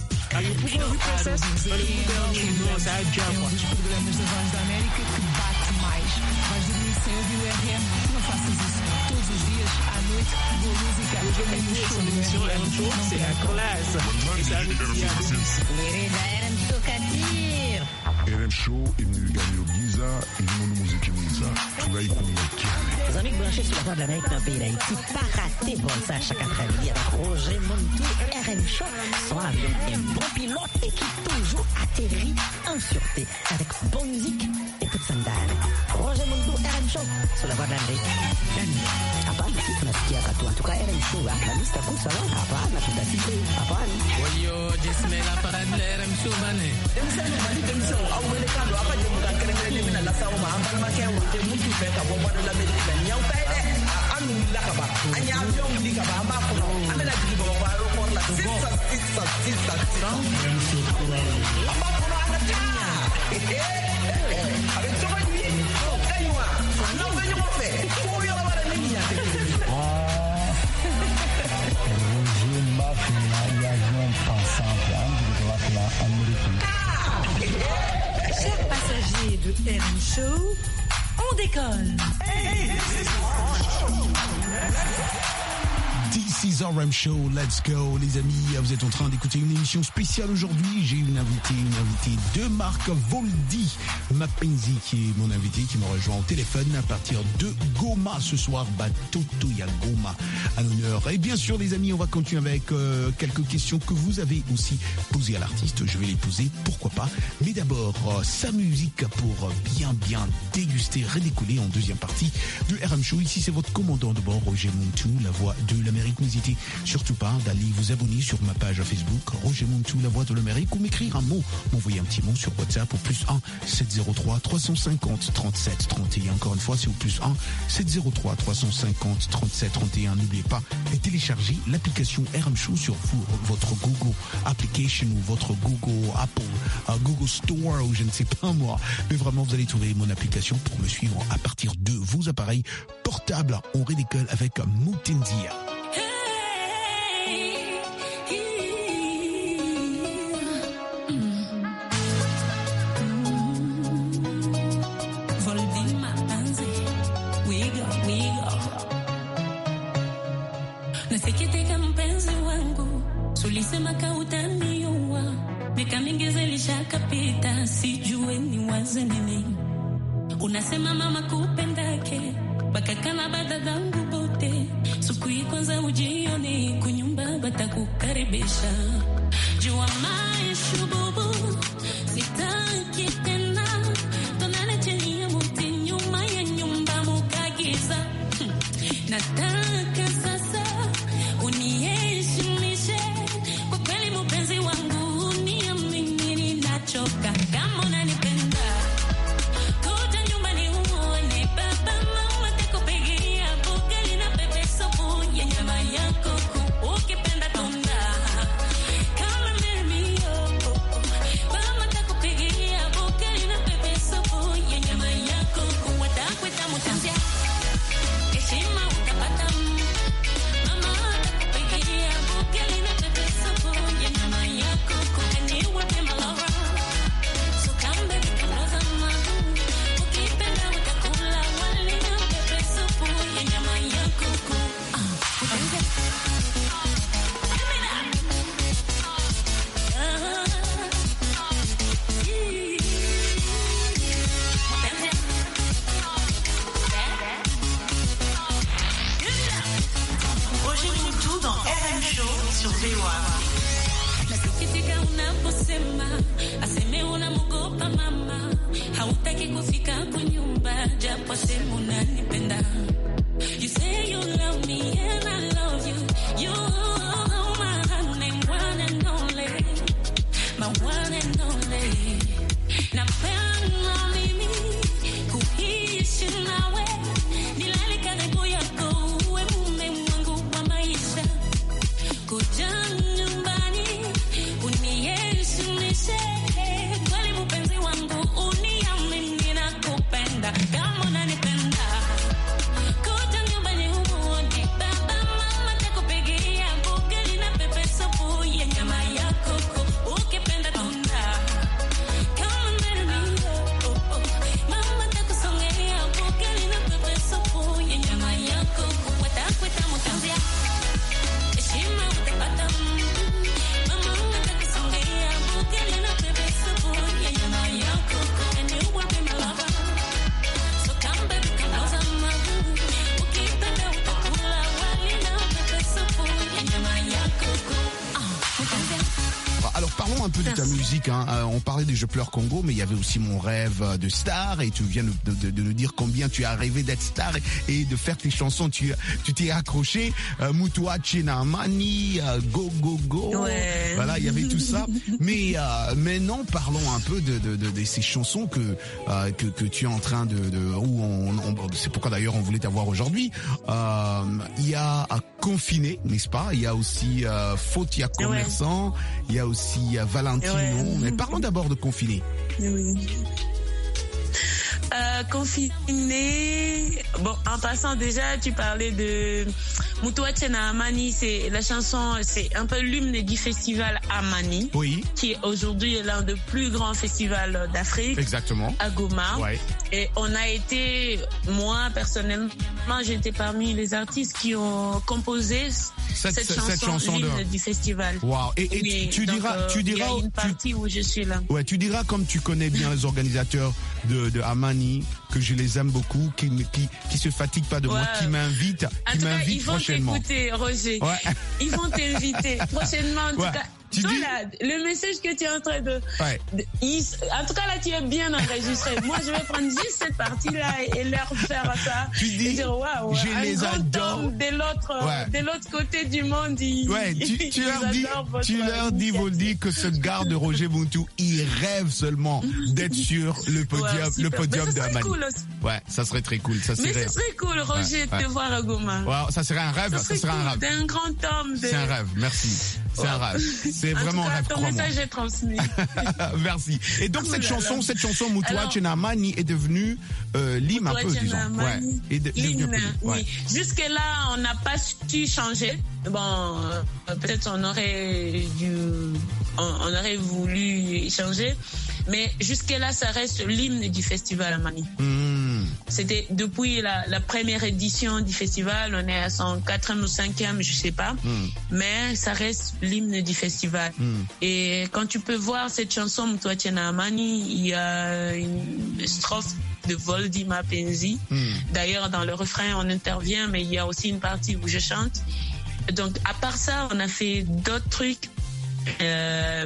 R M Show imnigani Giza ilimono muziki mwiza tunaikumbatiana. Les amis branchés sur la voie de l'Amérique dans le pays d'Haïti, pas raté bon ça chaque après-midi avec Roger Montou et R M Show. Son avion est un bon pilote et qui toujours atterrit en sûreté avec bonne musique et toute sandale. Roger Montou, R M Show sur la voie de l'Amérique. Hapana, tunasikia katu. En tout cas, R M Show, la liste à coup, ça va. Hapana, tutasikia. Hapana. Oyo, jisme la parade de R M Show, bane. Uelekano hapa jambo la kere kere mina la sawa ambal ma ke wote mutu fe ka bo bado la medika na nyau pe de anu la ka ba anya avion ndi ka ba amba ko amela di bo ba ro por la sisa sisa sisa amba ko na ta eh avec toi ni kaiwa no ve yo fe ko yo la bara ni ya ah Roger Mafina y a un pensant plan de la Amérique. Chers passagers de R M Show, on décolle. This is R M Show, let's go les amis, vous êtes en train d'écouter une émission spéciale aujourd'hui. J'ai une invitée, une invitée de marque, Voldy Mapenzi, qui est mon invité, qui me rejoint au téléphone à partir de Goma ce soir. Batoto ya Goma à l'honneur. Et bien sûr les amis, on va continuer avec euh, quelques questions que vous avez aussi posées à l'artiste. Je vais les poser, pourquoi pas. Mais d'abord, euh, sa musique pour bien bien déguster, redécoller en deuxième partie de R M Show. Ici c'est votre commandant de bord, Roger Montou, la voix de l'Amérique. N'hésitez surtout pas d'aller vous abonner sur ma page Facebook, Roger Montou, la voix de l'Amérique, ou m'écrire un mot, m'envoyer un petit mot sur WhatsApp au plus un sept zéro trois trois cent cinquante trente-sept trente et un. Encore une fois, c'est au plus un sept zéro trois trois cent cinquante trente-sept trente et un. N'oubliez pas de télécharger l'application R M Show sur vous, votre Google Application ou votre Google Apple, uh, Google Store ou je ne sais pas moi. Mais vraiment, vous allez trouver mon application pour me suivre à partir de vos appareils portables. On redécolle avec Moutendia. Nasikiteka mpenzi wangu, sulisema kautaniua, miaka mingi zilishakapita, sijue ni waze nini. Unasema mama kupendake, bakakana badadhangu bote, siku hii kwanza ujioni, kunyumba batakukaribisha. Jua maisha bubu, sitaki tena, tonane chini ya muti nyuma ya nyumba mukagiza. Nataka sasa uniheshimishe, kwa kweli mpenzi wangu, uniamini ninachoka. Kama unanipenda kuja nyumbani uone baba mama takupigia bugali na pepe supu ya nyama ya kuku, ukipenda tunda kama mimi yo mama takupigia bugali na pepe supu ya nyama ya kuku, watakwita mutanzia heshima utapata. Mama takupigia bugali na pepe supu ya nyama ya kuku, and you will be my lover. So come baby, kaloza mahu, ukipenda utakula wali na pepe supu ya nyama ya kuku. Ah, utanze. sur V O A. Nasikitika unaposema aseme unamogopa mama, hautaki kufika kwa nyumba japo sema unanipenda. You say you love me and I love you. You my honey, one and only, my one and only. Napenda mimi kuishi nawe, nilale karibu yako, uwe mume wangu wa maisha. Kuja nyumbani uniheshimishe, kweli mpenzi wangu uniamini na kupenda kama unanipenda. Kuja nyumbani uone baba mama takupigia bugali na pepe supu ya nyama ya kuku ukipenda tunda. Kama mbele oh oh mama takusongea bugali na pepe supu ya nyama ya kuku watakwita mutambia. Heshima utapata mama takusongea bugali na pepe supu ya nyama ya kuku and you will be my lover. So come back and I'll tell my boo. Ukipenda utakula wali na pepe supu ya nyama ya kuku. Ah, mutambia. Alors parlons un peu de ta musique, hein. Euh, on parlait des Je pleure Congo, mais il y avait aussi Mon rêve de star, et tu viens de, de, de nous dire combien tu as rêvé d'être star et, et de faire tes chansons. Tu tu t'es accroché, euh, Mutua Chenamani, euh, Go Go Go, Ouais. voilà, il y avait tout ça. Mais euh, maintenant parlons un peu de, de, de, de ces chansons que euh, que, que tu es en train de, de où on, on c'est pourquoi d'ailleurs on voulait t'avoir aujourd'hui. Euh, il y a à Confiné, n'est-ce pas? Il y a aussi euh, Faute, il y a Commerçant, il y a aussi euh, Valentino. Ouais. Mais parlons d'abord de Confiné. Oui. Euh, confiné. Bon, en passant déjà, tu parlais de Mutua Chenamani, c'est la chanson, c'est un peu l'hymne du festival Amani, Oui, qui est aujourd'hui l'un des plus grands festivals d'Afrique, exactement. à Goma. Ouais. Et on a été, moi personnellement, j'étais parmi les artistes qui ont composé Cette- cette, cette chanson, chanson de- l'hymne du festival. Wow. Et, et Oui, tu, tu donc, diras, euh, tu il y diras, a une tu- partie où je suis là. ouais, tu diras comme tu connais bien les organisateurs de, de Amani, que je les aime beaucoup, qui me- qui qui se fatiguent pas de moi, Ouais. qui m'invitent, En qui tout cas, ils m'invitent vont prochainement. t'écouter, Roger. Ouais. Ils vont t'inviter prochainement. En tout Ouais. cas, Tu toi, dis- là, le message que tu es en train de, Ouais. de- ils- en tout cas là, tu es bien enregistré. Moi, je vais prendre juste cette partie-là et leur faire ça. Tu dis, et dire, waouh, je un les grand adore. homme de l'autre, Ouais. de l'autre côté du monde. Ils, Ouais, tu, tu ils leur dis, adorent votre tu leur dis, initiative. Voldy, que ce gars de Roger Muntu, il rêve seulement d'être sur le podium, Ouais, le super. podium Mais ce de serait Amani. cool aussi. Ouais, ça serait très cool. Ça Mais serait, ce serait cool, Roger, Ouais, de ouais. te voir à Goma. Wow, ça serait un rêve, Ce ça serait serait un cool, rêve. t'es un grand homme. De... C'est un rêve, merci. C'est un Ouais. rêve. C'est En vraiment tout un cas, rêve, ton crois-moi. message est transmis. Merci. Et donc Ouh cette là chanson, là. cette chanson Mutua Alors- Chenamani est devenue euh, l'hymne un peu, Mutua disons. Ouais. Chenamani, Et de- devenue un l'hymne, peu- ouais. oui. Jusque-là, on n'a pas su changer. Bon, euh, peut-être on aurait dû, on, on aurait voulu changer, mais jusque-là, ça reste l'hymne du festival Amani. Mmh. C'était depuis la, la première édition du festival, on est à son quatrième ou cinquième, je sais pas, Mm. mais ça reste l'hymne du festival. Mm. Et quand tu peux voir cette chanson Mutua Chenamani, il y a une strophe de Voldy Mapenzi. Mm. D'ailleurs, dans le refrain, on intervient, mais il y a aussi une partie où je chante. Donc, à part ça, on a fait d'autres trucs. Euh,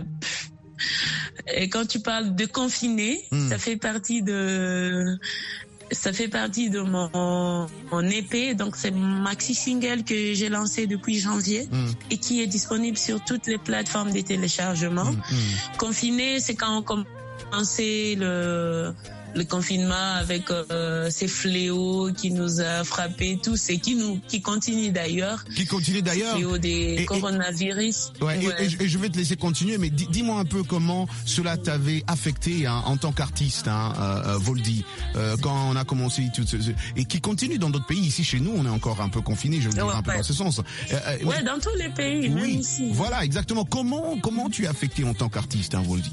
et quand tu parles de confiné, Mm. ça fait partie de, ça fait partie de mon, mon E P. Donc, c'est mon maxi single que j'ai lancé depuis janvier Mm. et qui est disponible sur toutes les plateformes de téléchargement. Mm. Mm. Confiné, c'est quand on commençait le, le confinement avec euh, ces fléaux qui nous a frappés tous et qui nous, qui continue d'ailleurs. Qui continue d'ailleurs. Fléaux des Et- et- coronavirus. Ouais, et- Ouais. Et, je- et je vais te laisser continuer, mais dis- dis-moi un peu comment cela t'avait affecté hein, en tant qu'artiste, hein, euh, euh, Voldy, euh, quand on a commencé tout ce, ce- et qui continue dans d'autres pays. Ici, chez nous, on est encore un peu confiné, je veux dire Ouais, un peu ouais. dans ce sens. Euh, euh, Ouais, dans tous les pays, même oui, ici. voilà, exactement. Comment comment tu es affecté en tant qu'artiste, hein, Voldy?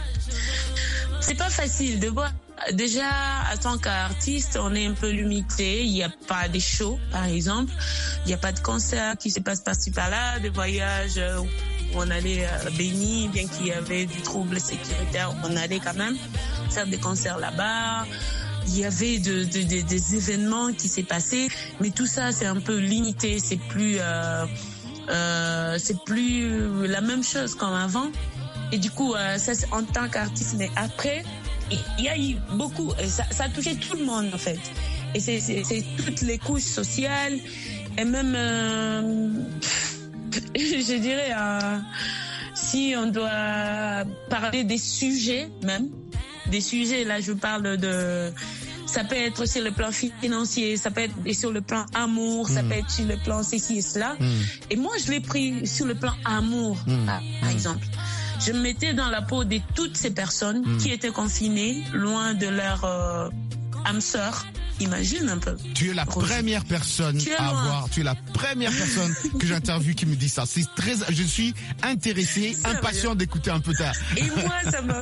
C'est pas facile de voir. Déjà, en tant qu'artiste, on est un peu limité. Il n'y a pas de shows, par exemple. Il n'y a pas de concerts qui se passent par-ci par-là, de voyages euh, où on allait à Béni, bien qu'il y avait du trouble sécuritaire, on allait quand même faire des concerts là-bas. Il y avait de, de, de- des événements qui s'est passé, mais tout ça, c'est un peu limité. C'est plus... Euh, Euh, c'est plus la même chose comme avant. Et du coup, euh, ça c'est en tant qu'artiste. Mais après, il y a eu beaucoup, ça, ça a touché tout le monde en fait. Et c'est, c'est, c'est toutes les couches sociales et même, euh, je dirais, euh, si on doit parler des sujets même, des sujets, là je parle de... Ça peut être sur le plan financier, ça peut être sur le plan amour, mmh. ça peut être sur le plan ceci et cela. Mmh. Et moi, je l'ai pris sur le plan amour, mmh. par, par exemple. Je me mettais dans la peau de toutes ces personnes mmh. qui étaient confinées, loin de leur euh, âme sœur. Imagine un peu. Tu es la Rose. première personne à avoir, tu es la première personne que j'interviewe qui me dit ça. C'est très, je suis intéressé, c'est impatient vrai. d'écouter un peu ta... Et moi, ça me...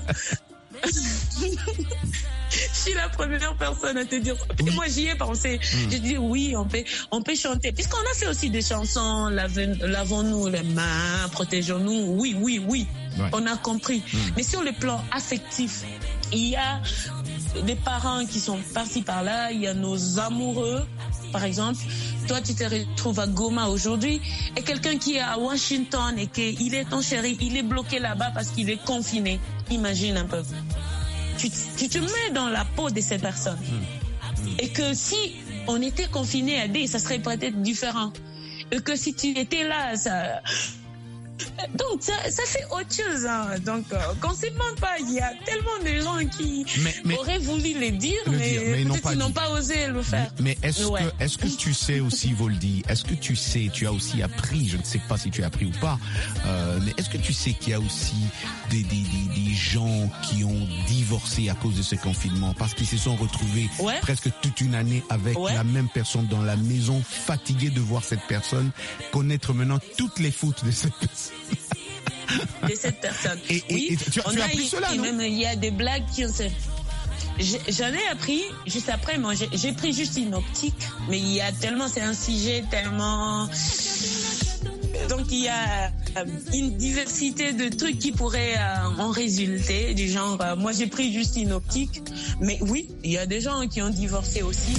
Je suis la première personne à te dire ça. Oui. Moi, j'y ai pensé. Mmh. J'ai dit oui, on peut, on peut chanter. Puisqu'on a fait aussi des chansons, lavons-nous les mains, protégeons-nous. Oui, oui, oui. Ouais. On a compris. Mmh. Mais sur le plan affectif, il y a des parents qui sont partis par là. Il y a nos amoureux, par exemple. Toi, tu te retrouves à Goma aujourd'hui et quelqu'un qui est à Washington et qu'il est ton chéri, il est bloqué là-bas parce qu'il est confiné. Imagine un peu. Tu, tu te mets dans la peau de ces personnes. Mmh. Mmh. Et que si on était confiné à des, ça serait peut-être différent. Et que si tu étais là, ça... Donc, ça, ça fait autre chose. Hein. Donc, euh, qu'on ne se ment pas, il y a tellement de gens qui mais, mais, auraient voulu le dire, le mais, dire, mais ils n'ont pas, ils n'ont pas osé le faire. Mais, mais est-ce, ouais. que, est-ce que tu sais aussi, Voldy, est-ce que tu sais, tu as aussi appris, je ne sais pas si tu as appris ou pas, euh, mais est-ce que tu sais qu'il y a aussi des, des, des, des gens qui ont divorcé à cause de ce confinement parce qu'ils se sont retrouvés ouais. presque toute une année avec ouais. la même personne dans la maison, fatigués de voir cette personne, connaître maintenant toutes les fautes de cette personne. De cette personne. Et, et, oui, et tu, tu as appris cela, non? Même il y a des blagues qui ont... J'en ai appris juste après. Moi, j'ai, j'ai pris juste une optique, mais il y a tellement, c'est un sujet tellement. Donc il y a une diversité de trucs qui pourraient euh, en résulter, du genre. Euh, moi, j'ai pris juste une optique, mais oui, il y a des gens qui ont divorcé aussi.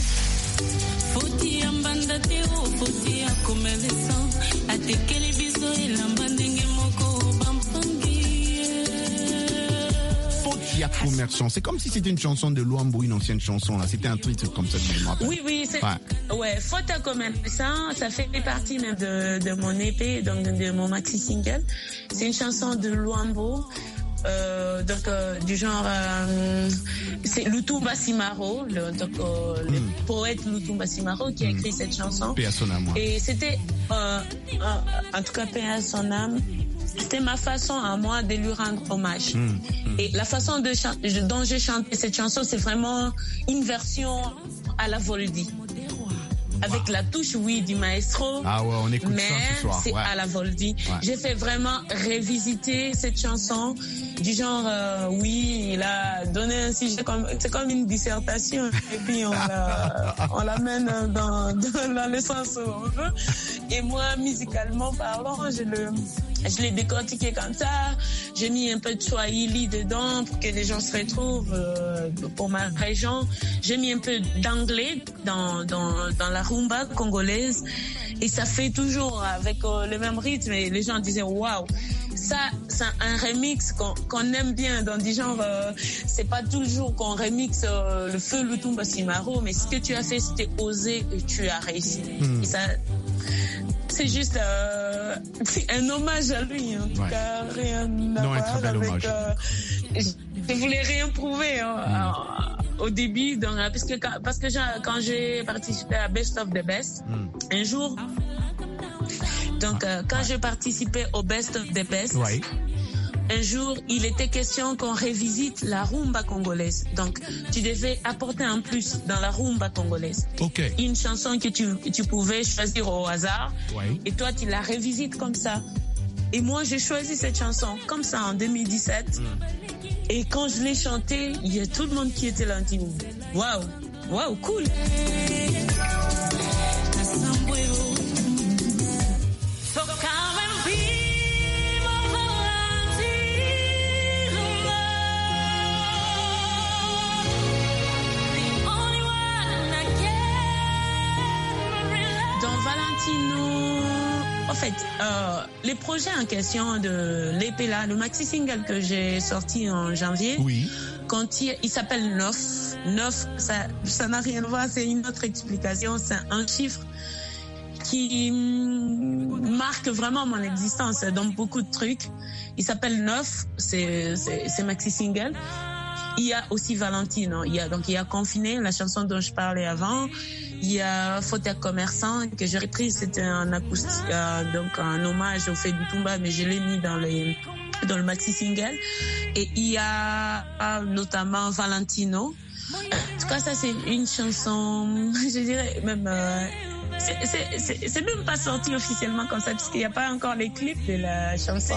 Fotia commerçant, c'est comme si c'était une chanson de Luambo, une ancienne chanson là. C'était un truc comme ça. Je me rappelle. Oui, oui, c'est ouais. ouais Fotia commerçant, ça fait partie même de, de mon E P, donc de mon maxi single. C'est une chanson de Luambo. Euh, donc euh, du genre euh, c'est Lutumba Simaro, le, donc, euh, mm. le poète Lutumba Simaro qui a écrit mm. cette chanson. Paix à son âme. Et c'était euh, euh, en tout cas paix à son âme. C'était ma façon à moi de lui rendre hommage. Mm. Mm. Et la façon de chan- dont j'ai chanté cette chanson, c'est vraiment une version à la Voldy. Avec la touche, oui, du maestro. Ah ouais, on écoute mais ça ce soir. c'est ouais. à la Voldy. Ouais. J'ai fait vraiment révisiter cette chanson du genre, euh, oui, il a donné un sujet comme, c'est comme une dissertation. Et puis on la, on l'amène dans, dans, dans le sens où on veut. Et moi, musicalement parlant, je le, je l'ai décortiqué comme ça. J'ai mis un peu de Swahili dedans pour que les gens se retrouvent euh, pour ma région. J'ai mis un peu d'anglais dans, dans, dans la rumba congolaise. Et ça fait toujours avec euh, le même rythme. Et les gens disaient, waouh, ça, c'est un remix qu'on, qu'on aime bien. Dans du genre, euh, c'est pas toujours qu'on remixe euh, le feu Lutumba Simaro, mais ce que tu as fait, c'était oser et tu as réussi. Mm. Et ça, c'est juste euh, c'est un hommage à lui, en tout ouais. cas, rien à non, voir un très bel avec. Hommage. Euh, je, je voulais rien prouver hein, mm. au début, donc parce que quand, parce que j'ai, quand j'ai participé à Best of the Best, mm. un jour, donc euh, quand ouais. je participais au Best of the Best. Ouais. Un jour, il était question qu'on révisite la rumba congolaise. Donc, tu devais apporter un plus dans la rumba congolaise. Okay. Une chanson que tu, tu pouvais choisir au hasard. Ouais. Et toi, tu la révisites comme ça. Et moi, j'ai choisi cette chanson comme ça en deux mille dix-sept. Mm. Et quand je l'ai chantée, il y a tout le monde qui était là. Dit, waouh, waouh, cool. en fait, euh, les projets en question de l'E P là, le maxi single que j'ai sorti en janvier, oui. quand il, il s'appelle neuf. neuf, ça, ça n'a rien à voir, c'est une autre explication, c'est un chiffre qui marque vraiment mon existence dans beaucoup de trucs. Il s'appelle neuf, c'est, c'est, c'est maxi single. Il y a aussi Valentine, il y a, donc il y a Confiné, la chanson dont je parlais avant. Il y a Faute à commerçant que j'ai reprise, c'était un acoustique, euh, donc un hommage au fait du Tumba, mais je l'ai mis dans les, dans le maxi single. Et il y a euh, notamment Valentino. En tout cas, ça c'est une chanson, je dirais même, euh, c'est, c'est, c'est, c'est même pas sorti officiellement comme ça, puisqu'il n'y a pas encore les clips de la chanson.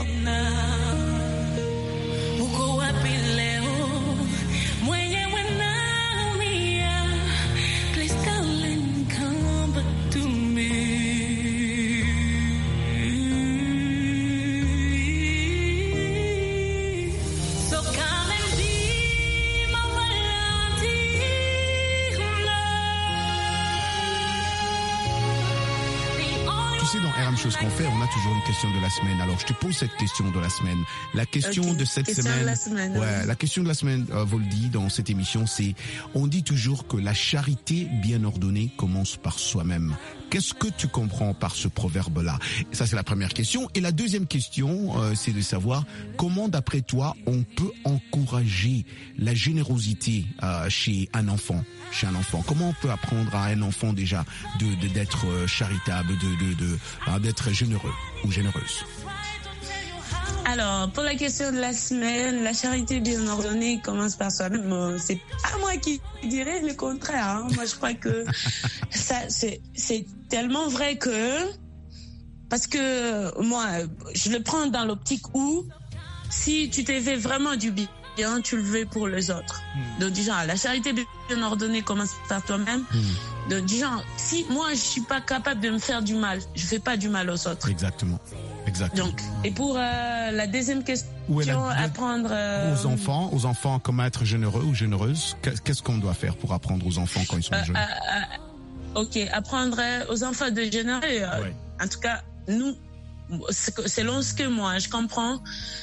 Chose qu'on fait, on a toujours une question de la semaine. Alors, je te pose cette question de la semaine. La question okay. de cette question semaine, de la semaine, ouais, oui. la question de la semaine, euh, Voldy, dans cette émission, c'est, on dit toujours que la charité bien ordonnée commence par soi-même. Qu'est-ce que tu comprends par ce proverbe-là? Ça, c'est la première question. Et la deuxième question, euh, c'est de savoir comment, d'après toi, on peut encourager la générosité euh, chez un enfant, chez un enfant. Comment on peut apprendre à un enfant déjà de, de d'être charitable, de, de, de, de d'être généreux ou généreuse? Alors, pour la question de la semaine, la charité bien ordonnée commence par soi-même. C'est pas moi qui dirais le contraire. Hein. Moi, je crois que ça, c'est, c'est tellement vrai que, parce que moi, je le prends dans l'optique où, si tu t'es fait vraiment du bien, tu le veux pour les autres. Mm. Donc, du genre, la charité bien ordonnée commence par toi-même. Mm. Donc, du genre, si moi, je suis pas capable de me faire du mal, je fais pas du mal aux autres. Exactement. Exactement. Donc, et pour euh, la deuxième question, la... apprendre euh... aux enfants, aux enfants comment être généreux ou généreuse. Qu'est-ce qu'on doit faire pour apprendre aux enfants quand ils sont euh, jeunes? euh, Ok, apprendre aux enfants de générer. Euh, ouais. En tout cas, nous, selon ce que moi je comprends,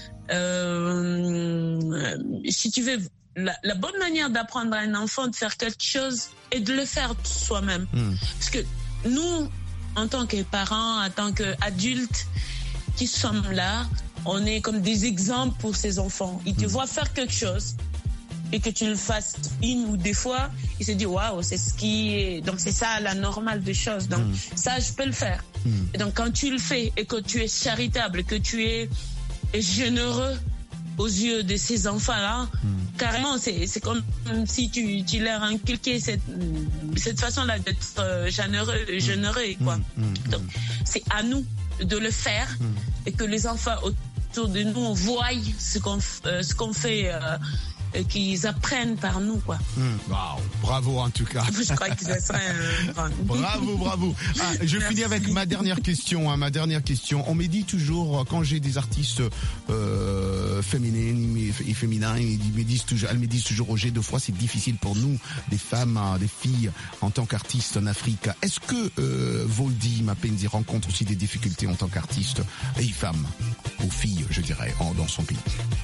euh, si tu veux, la, la bonne manière d'apprendre à un enfant de faire quelque chose est de le faire soi-même. Mm. Parce que nous, en tant que parents, en tant qu'adultes, qui sommes là, on est comme des exemples pour ces enfants. Ils te mmh. voient faire quelque chose et que tu le fasses une ou deux fois, ils se disent waouh, c'est ce qui est. Donc c'est ça la normale des choses. Donc mmh. ça, je peux le faire. Mmh. Et donc quand tu le fais et que tu es charitable, que tu es généreux aux yeux de ces enfants-là, mmh. carrément, c'est, c'est comme si tu, tu leur inculquais cette, cette façon-là d'être généreux, généreux, quoi. Mmh. Donc c'est à nous de le faire mmh. et que les enfants autour de nous voient ce qu'on, euh, ce qu'on fait, euh, et qu'ils apprennent par nous, quoi. Mmh. Wow. Bravo en tout cas. Je crois que ça serait un... Bravo, bravo. Ah, je Merci. finis avec ma dernière question. Hein, ma dernière question. On me dit toujours, quand j'ai des artistes euh, féminines et féminins, ils me disent toujours, elles me disent toujours, Roger, deux fois c'est difficile pour nous, des femmes, des filles, en tant qu'artistes en Afrique. Est-ce que euh, Voldy Mapenzi rencontre aussi des difficultés en tant qu'artiste et femme, aux filles, je dirais, en, dans son pays?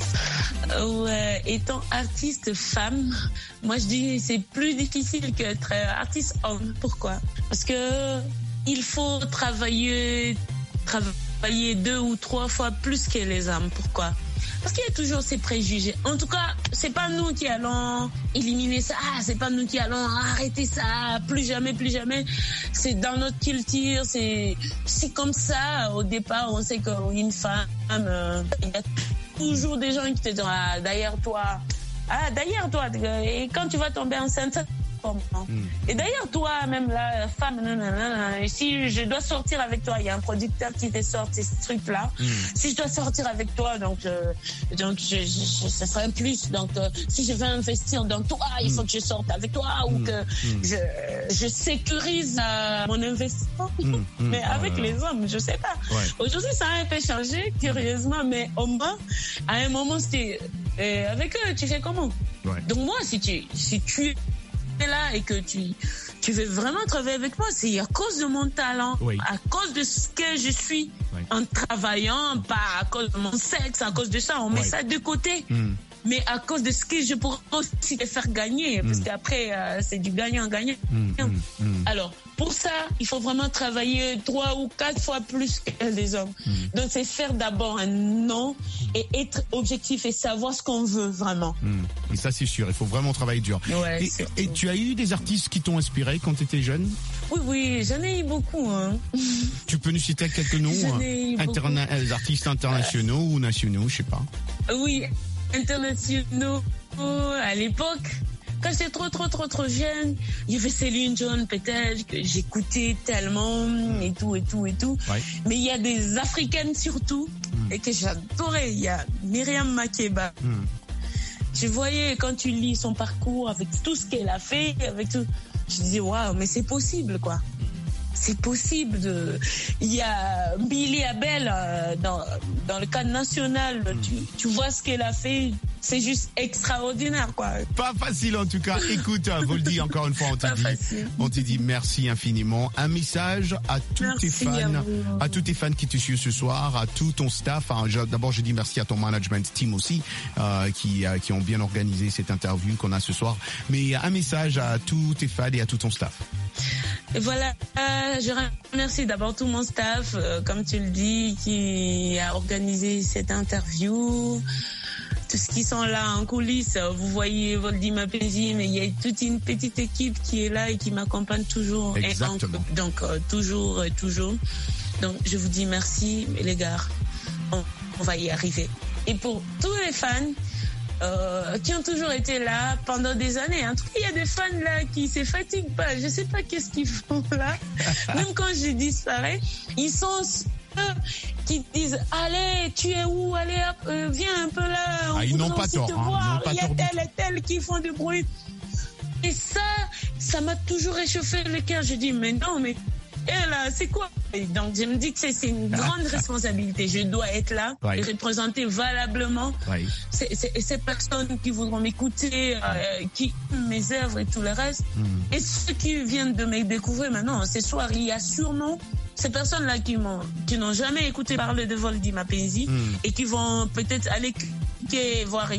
Ouais, étant artiste femme, moi je dis c'est plus difficile qu'être artiste homme. Pourquoi? Parce que il faut travailler, travailler deux ou trois fois plus que les hommes. Pourquoi? Parce qu'il y a toujours ces préjugés. En tout cas, c'est pas nous qui allons éliminer ça. Ah, c'est pas nous qui allons arrêter ça. Plus jamais, plus jamais. C'est dans notre culture. C'est, c'est comme ça. Au départ, on sait qu'une femme, euh, il y a toujours des gens qui te disent ah, d'ailleurs toi, ah d'ailleurs toi, et quand tu vas tomber enceinte, ça Mm. Et d'ailleurs, toi, même la femme, nanana, si je dois sortir avec toi, il y a un producteur qui te sort ces trucs-là. Mm. Si je dois sortir avec toi, donc, euh, donc je, je, ça sera un plus. Donc, euh, si je veux investir dans toi, il faut mm. que je sorte avec toi mm. ou que mm. je, je sécurise euh, mon investissement. Mm. Mais avec euh... les hommes, je sais pas. Ouais. Aujourd'hui, ça a un peu changé, curieusement, mais au moins, à un moment, c'était euh, avec eux, tu fais comment? Ouais. Donc moi, si tu, si tu là et que tu, tu veux vraiment travailler avec moi, c'est à cause de mon talent, oui. à cause de ce que je suis, oui. en travaillant, pas à cause de mon sexe, à cause de ça, on met oui. ça de côté. Mm. Mais à cause de ce que je pourrais aussi te faire gagner, parce mm. qu'après, euh, c'est du gagnant-gagnant. Mm. Mm. Alors, pour ça, il faut vraiment travailler trois ou quatre fois plus que les hommes. Mm. Donc, c'est faire d'abord un nom et être objectif et savoir ce qu'on veut vraiment. Mm. Et ça, c'est sûr, il faut vraiment travailler dur. Ouais, et, et tu as eu des artistes qui t'ont inspiré quand tu étais jeune? Oui, oui, j'en ai eu beaucoup. Hein. Tu peux nous citer quelques noms, interna- beaucoup. artistes internationaux euh... ou nationaux, je sais pas. Oui, internationaux à l'époque. Quand j'étais trop, trop, trop, trop jeune, il y avait Céline Dion, peut-être, que j'écoutais tellement, et tout, et tout, et tout. Ouais. Mais il y a des Africaines surtout, mm. et que j'adorais. Il y a Myriam Makeba. Mm. Je voyais, quand tu lis son parcours, avec tout ce qu'elle a fait, avec tout, je disais, waouh, mais c'est possible, quoi. Mm. C'est possible de. Il y a Billy Abel euh, dans, dans le cadre national. Mm. Tu, tu vois ce qu'elle a fait. C'est juste extraordinaire, quoi. Pas facile, en tout cas. Écoute, Voldy, encore une fois, on te dit, facile. on te dit merci infiniment. Un message à tous merci tes fans, à, à tous tes fans qui te suivent ce soir, à tout ton staff. Hein, je, d'abord, je dis merci à ton management team aussi, euh, qui, euh, qui ont bien organisé cette interview qu'on a ce soir. Mais un message à tous tes fans et à tout ton staff. Et voilà, euh, je remercie d'abord tout mon staff, euh, comme tu le dis, qui a organisé cette interview. Tous ceux qui sont là en coulisses, vous voyez Voldy Mapenzi, mais il y a toute une petite équipe qui est là et qui m'accompagne toujours. Exactement. Et en, donc, euh, toujours, toujours. Donc, je vous dis merci, les gars. On, on va y arriver. Et pour tous les fans, Euh, qui ont toujours été là pendant des années. En tout cas, il y a des fans là qui se fatiguent pas. Je sais pas qu'est-ce qu'ils font là. Même quand je disparais, ils sont ceux qui disent allez, tu es où? Allez, hop, euh, viens un peu là. On ah, ils n'ont pas tort. Hein, il y a tel et tel qui font du bruit. Et ça, ça m'a toujours réchauffé le cœur. Je dis mais non, mais et là, c'est quoi? Et donc, je me dis que c'est, c'est une grande responsabilité. Je dois être là ouais. et représenter valablement ouais. ces, ces, ces personnes qui voudront m'écouter, euh, qui aiment mes œuvres et tout le reste. Mm. Et ceux qui viennent de me découvrir maintenant, ce soir, il y a sûrement ces personnes-là qui, m'ont, qui n'ont jamais écouté parler de Voldy Mapenzi mm. et qui vont peut-être aller cliquer, voir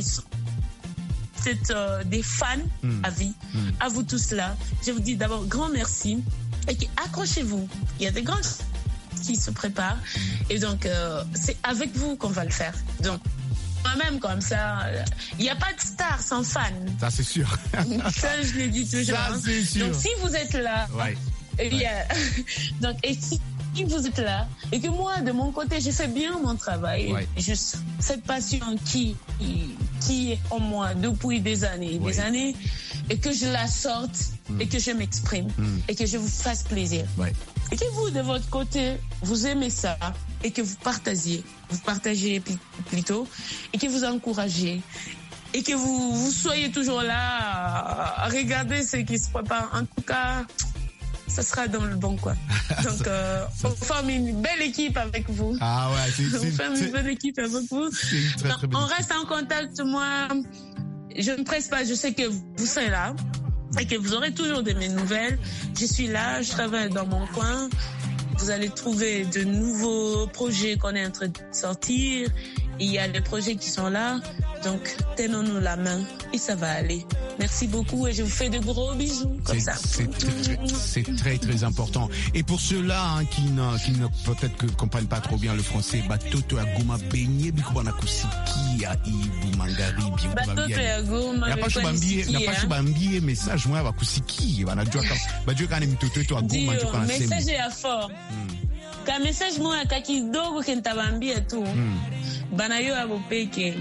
c'est euh, des fans mm. à vie. Mm. À vous tous là, je vous dis d'abord grand merci. Et qui, accrochez-vous, il y a des grands qui se préparent et donc euh, c'est avec vous qu'on va le faire. Donc moi-même comme ça, il n'y a pas de star sans fan. Ça c'est sûr. Ça je le dis toujours. Ça c'est sûr. Donc si vous êtes là, ouais. il y a... donc et si vous êtes là et que moi de mon côté j'ai fait bien mon travail, ouais. juste cette passion qui qui est en moi depuis des années, ouais. des années. Et que je la sorte mm. et que je m'exprime mm. et que je vous fasse plaisir. Ouais. Et que vous, de votre côté, vous aimez ça et que vous partagez, vous partagez plutôt et que vous encouragez et que vous, vous soyez toujours là à, à regarder ce qui se prépare. En tout cas, ça sera dans le bon coin. Donc, euh, ça, on forme une belle équipe avec vous. Ah ouais, c'est, on c'est, forme c'est, une belle équipe avec vous. C'est une très, très belle on équipe. reste en contact, moi. Je ne presse pas, je sais que vous serez là et que vous aurez toujours de mes nouvelles. Je suis là, je travaille dans mon coin. Vous allez trouver de nouveaux projets qu'on est en train de sortir. Il y a des projets qui sont là. Donc, tenons-nous la main et ça va aller. Merci beaucoup et je vous fais de gros bisous comme c'est, ça. C'est très, c'est très très important. Et pour ceux-là hein, qui ne qui ne peut-être que comprennent pas trop bien le français, batoto aguma benye bikubana kusiki ya ibu mangari bi batoto aguma. Ya pas chubambie, na pas chubambie message moi ba kusiki banajua kama bajua kana mtoto to aguma ndio kana sema. Message ya fort. Ka message moja ka kidogo kentabambia tu. Banayo abopeke.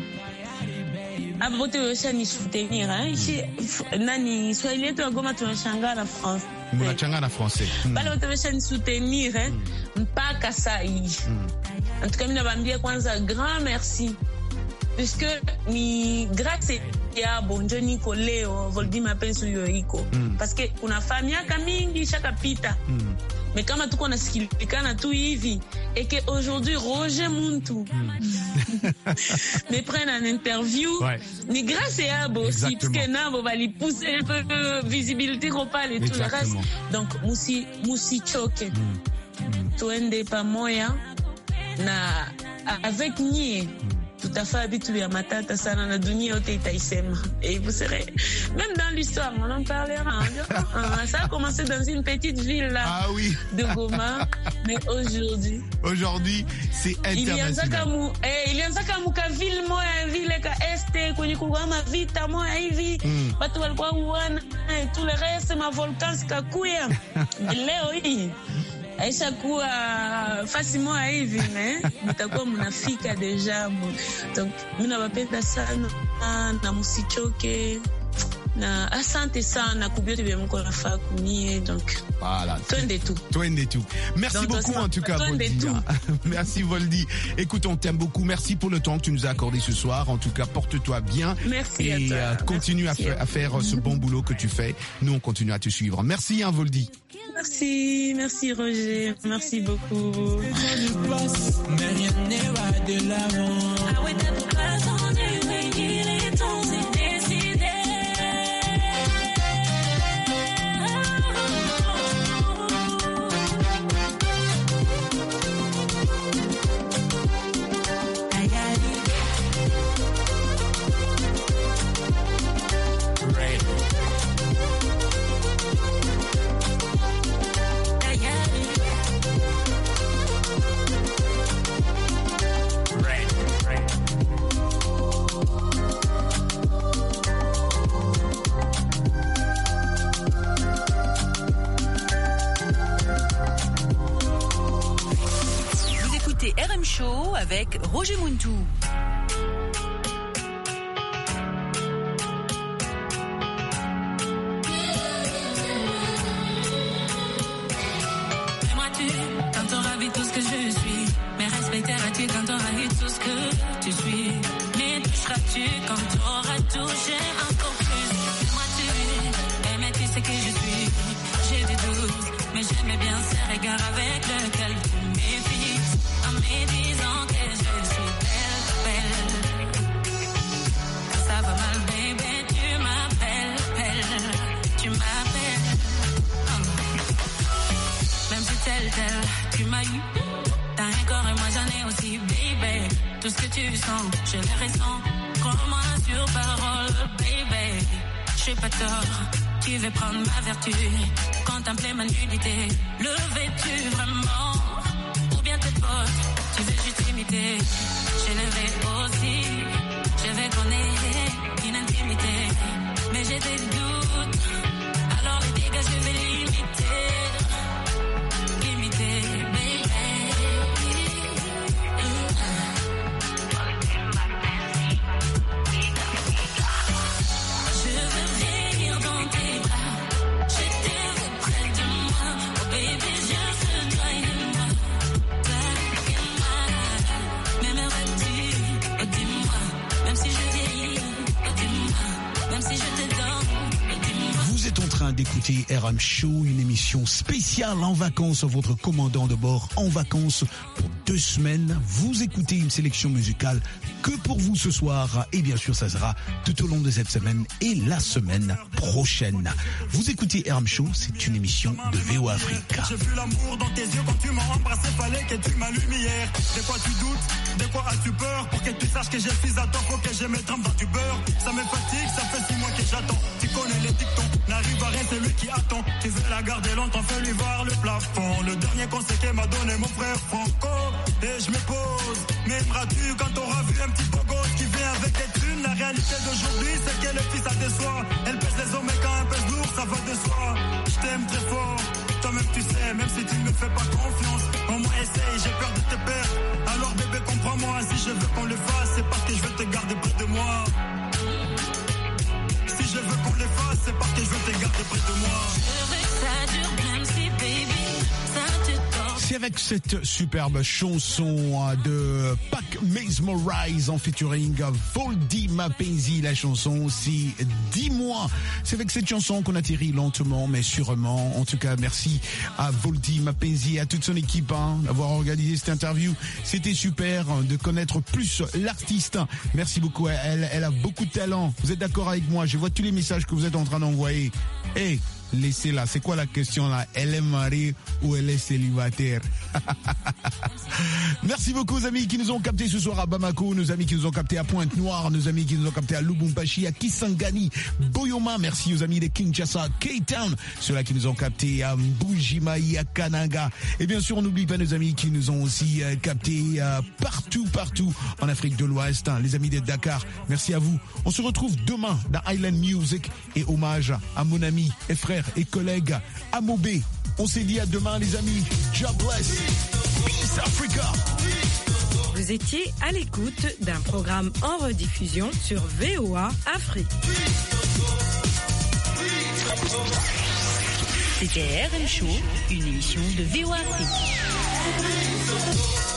Abote yosha ni soutenir hein ici nani Swahili yetu ya Goma tunashangaa na France mnachangana na français bale wote yosha ni soutenir hein mpaka saa hii en tout cas mimi nawaambia kwanza grand merci puisque ni grâce ya bonjo niko leo Voldy Mapenzi yo iko parce que kuna familia mingi shaka pita mais kama tuko nasikilikana tu hivi et que aujourd'hui Roger Muntu me prenne en interview, ouais. Ni grâce à Abo aussi, parce que Nabo va lui pousser un peu de visibilité qu'on parle et tout le reste. Donc musi musi choke mm. Tuende pamoja na avec nyie tutafaa vitu vya matata sana na dunia yote itaisema. Et vous serez, même dans l'histoire, on en parlera. Ça a commencé dans une petite ville là, ah, oui. de Goma, mais aujourd'hui. Aujourd'hui, c'est international. Eh, ilianza kama ka ville moja vile ka este kwenye kugama vita moja hivi. Mm. Watu walikuwa uana, tout le reste ma volcan sikakuya. Leo hii Aisha kuwa fasi moja hivi ne mtakuwa mnafika deja. Donc mimi nawapenda sana na msichoke na asante sana kubyote bya mko nafaa kumie. Donc voilà, twende tout twende tout. Merci donc, beaucoup en tout cas Voldy. Merci Voldy. Écoute, on t'aime beaucoup. Merci pour le temps que tu nous as accordé ce soir. En tout cas, porte-toi bien. Merci et à toi. Euh, continue Merci à, à faire ce bon boulot que tu fais. Nous on continue à te suivre. Merci hein Voldy. Merci, merci Roger, merci beaucoup. Mais rien ne va de l'avant. Ah ouais, t'as pas attendu, mais il est temps, c'est décidé. Aïe aïe. Right. R M Show avec Roger Muntu. Aimeras-tu quand t'auras vu tout ce que je suis? Mais respecteras-tu quand t'auras vu tout ce que tu suis? Mais toucheras-tu quand t'auras touché encore plus? Aimeras-tu aimer-tu ce que je suis? J'ai des doutes, mais j'aimais bien ces regards avec lesquels tu m'évites. En me disant que je suis belle, belle. Quand ça va mal, baby, tu m'appelles, belle. Tu m'appelles. Oh. Même si tel, tel, tu m'as eu. T'as un corps et moi j'en ai aussi, baby. Tout ce que tu sens, je le ressens. Crois-moi sur parole, baby. J'ai pas tort, tu veux prendre ma vertu. Contempler ma nudité. Le veux-tu vraiment? Tu veux juste imiter, je le vais aussi. Je veux qu'on ait une intimité, mais j'ai des doutes. Alors les dégâts je vais limiter, limiter, baby. Je veux venir dans tes bras, je t'aime près de moi, oh baby je veux toi et moi. Vous êtes en train d'écouter R M Show, une émission spéciale en vacances, votre commandant de bord en vacances pour deux semaines. Vous écoutez une sélection musicale que pour vous ce soir et bien sûr ça sera tout au long de cette semaine et la semaine prochaine. Vous écoutez R M Show, c'est une émission de V O Africa. J'ai vu l'amour dans tes yeux quand tu m'as embrassé, fallait que tu m'allumes hier. De quoi tu doutes, de quoi as-tu peur? Pour que tu saches que je suis à toi, faut que je me trempe dans du beurre. Ça me fatigue, ça fait six mois que j'attends. Tu connais les dictons, n'arrive à rien, c'est lui qui attend. Tu veux la garder longtemps, fais lui voir le plafond. Le dernier conseil que m'a donné mon frère Franco. Et je me pose, m'aimeras-tu quand t'auras vu un petit beau gosse qui vient avec des thunes? La réalité d'aujourd'hui, c'est que les filles ça déçoit. Elle pèse les hommes et quand elle pèse lourd, ça va de soi. Je t'aime très fort, toi-même tu sais, même si tu ne me fais pas confiance. Au moins essaye, j'ai peur de te perdre. Alors bébé, comprends-moi, si je veux qu'on le fasse, c'est parce que je veux te garder près de moi. Si je veux qu'on le fasse, c'est parce que je veux te garder près de moi. Je veux que ça dure, même si baby, ça te torche. C'est avec cette superbe chanson de Pac Mesmerize en featuring Voldy Mapenzi. La chanson, c'est Dis-moi. C'est avec cette chanson qu'on atterrit lentement, mais sûrement. En tout cas, merci à Voldy Mapenzi et à toute son équipe hein, d'avoir organisé cette interview. C'était super de connaître plus l'artiste. Merci beaucoup à elle. Elle a beaucoup de talent. Vous êtes d'accord avec moi? Je vois tous les messages que vous êtes en train d'envoyer. Hey, laissez-la. C'est quoi la question là? Elle est mariée ou elle est célibataire? Merci beaucoup aux amis qui nous ont captés ce soir à Bamako, nos amis qui nous ont captés à Pointe-Noire, nos amis qui nous ont captés à Lubumbashi, à Kisangani, Boyoma. Merci aux amis de Kinshasa, K-Town, ceux-là qui nous ont captés à Mbujimaï, à Kananga. Et bien sûr, on n'oublie pas nos amis qui nous ont aussi euh, captés euh, partout, partout en Afrique de l'Ouest. Hein, les amis de Dakar, merci à vous. On se retrouve demain dans Island Music et hommage à mon ami et frère et collègue Amobé. On s'est dit à demain les amis. God bless. Peace Africa. Vous étiez à l'écoute d'un programme en rediffusion sur V O A Afrique. C'était R M Show, une émission de V O A Afrique.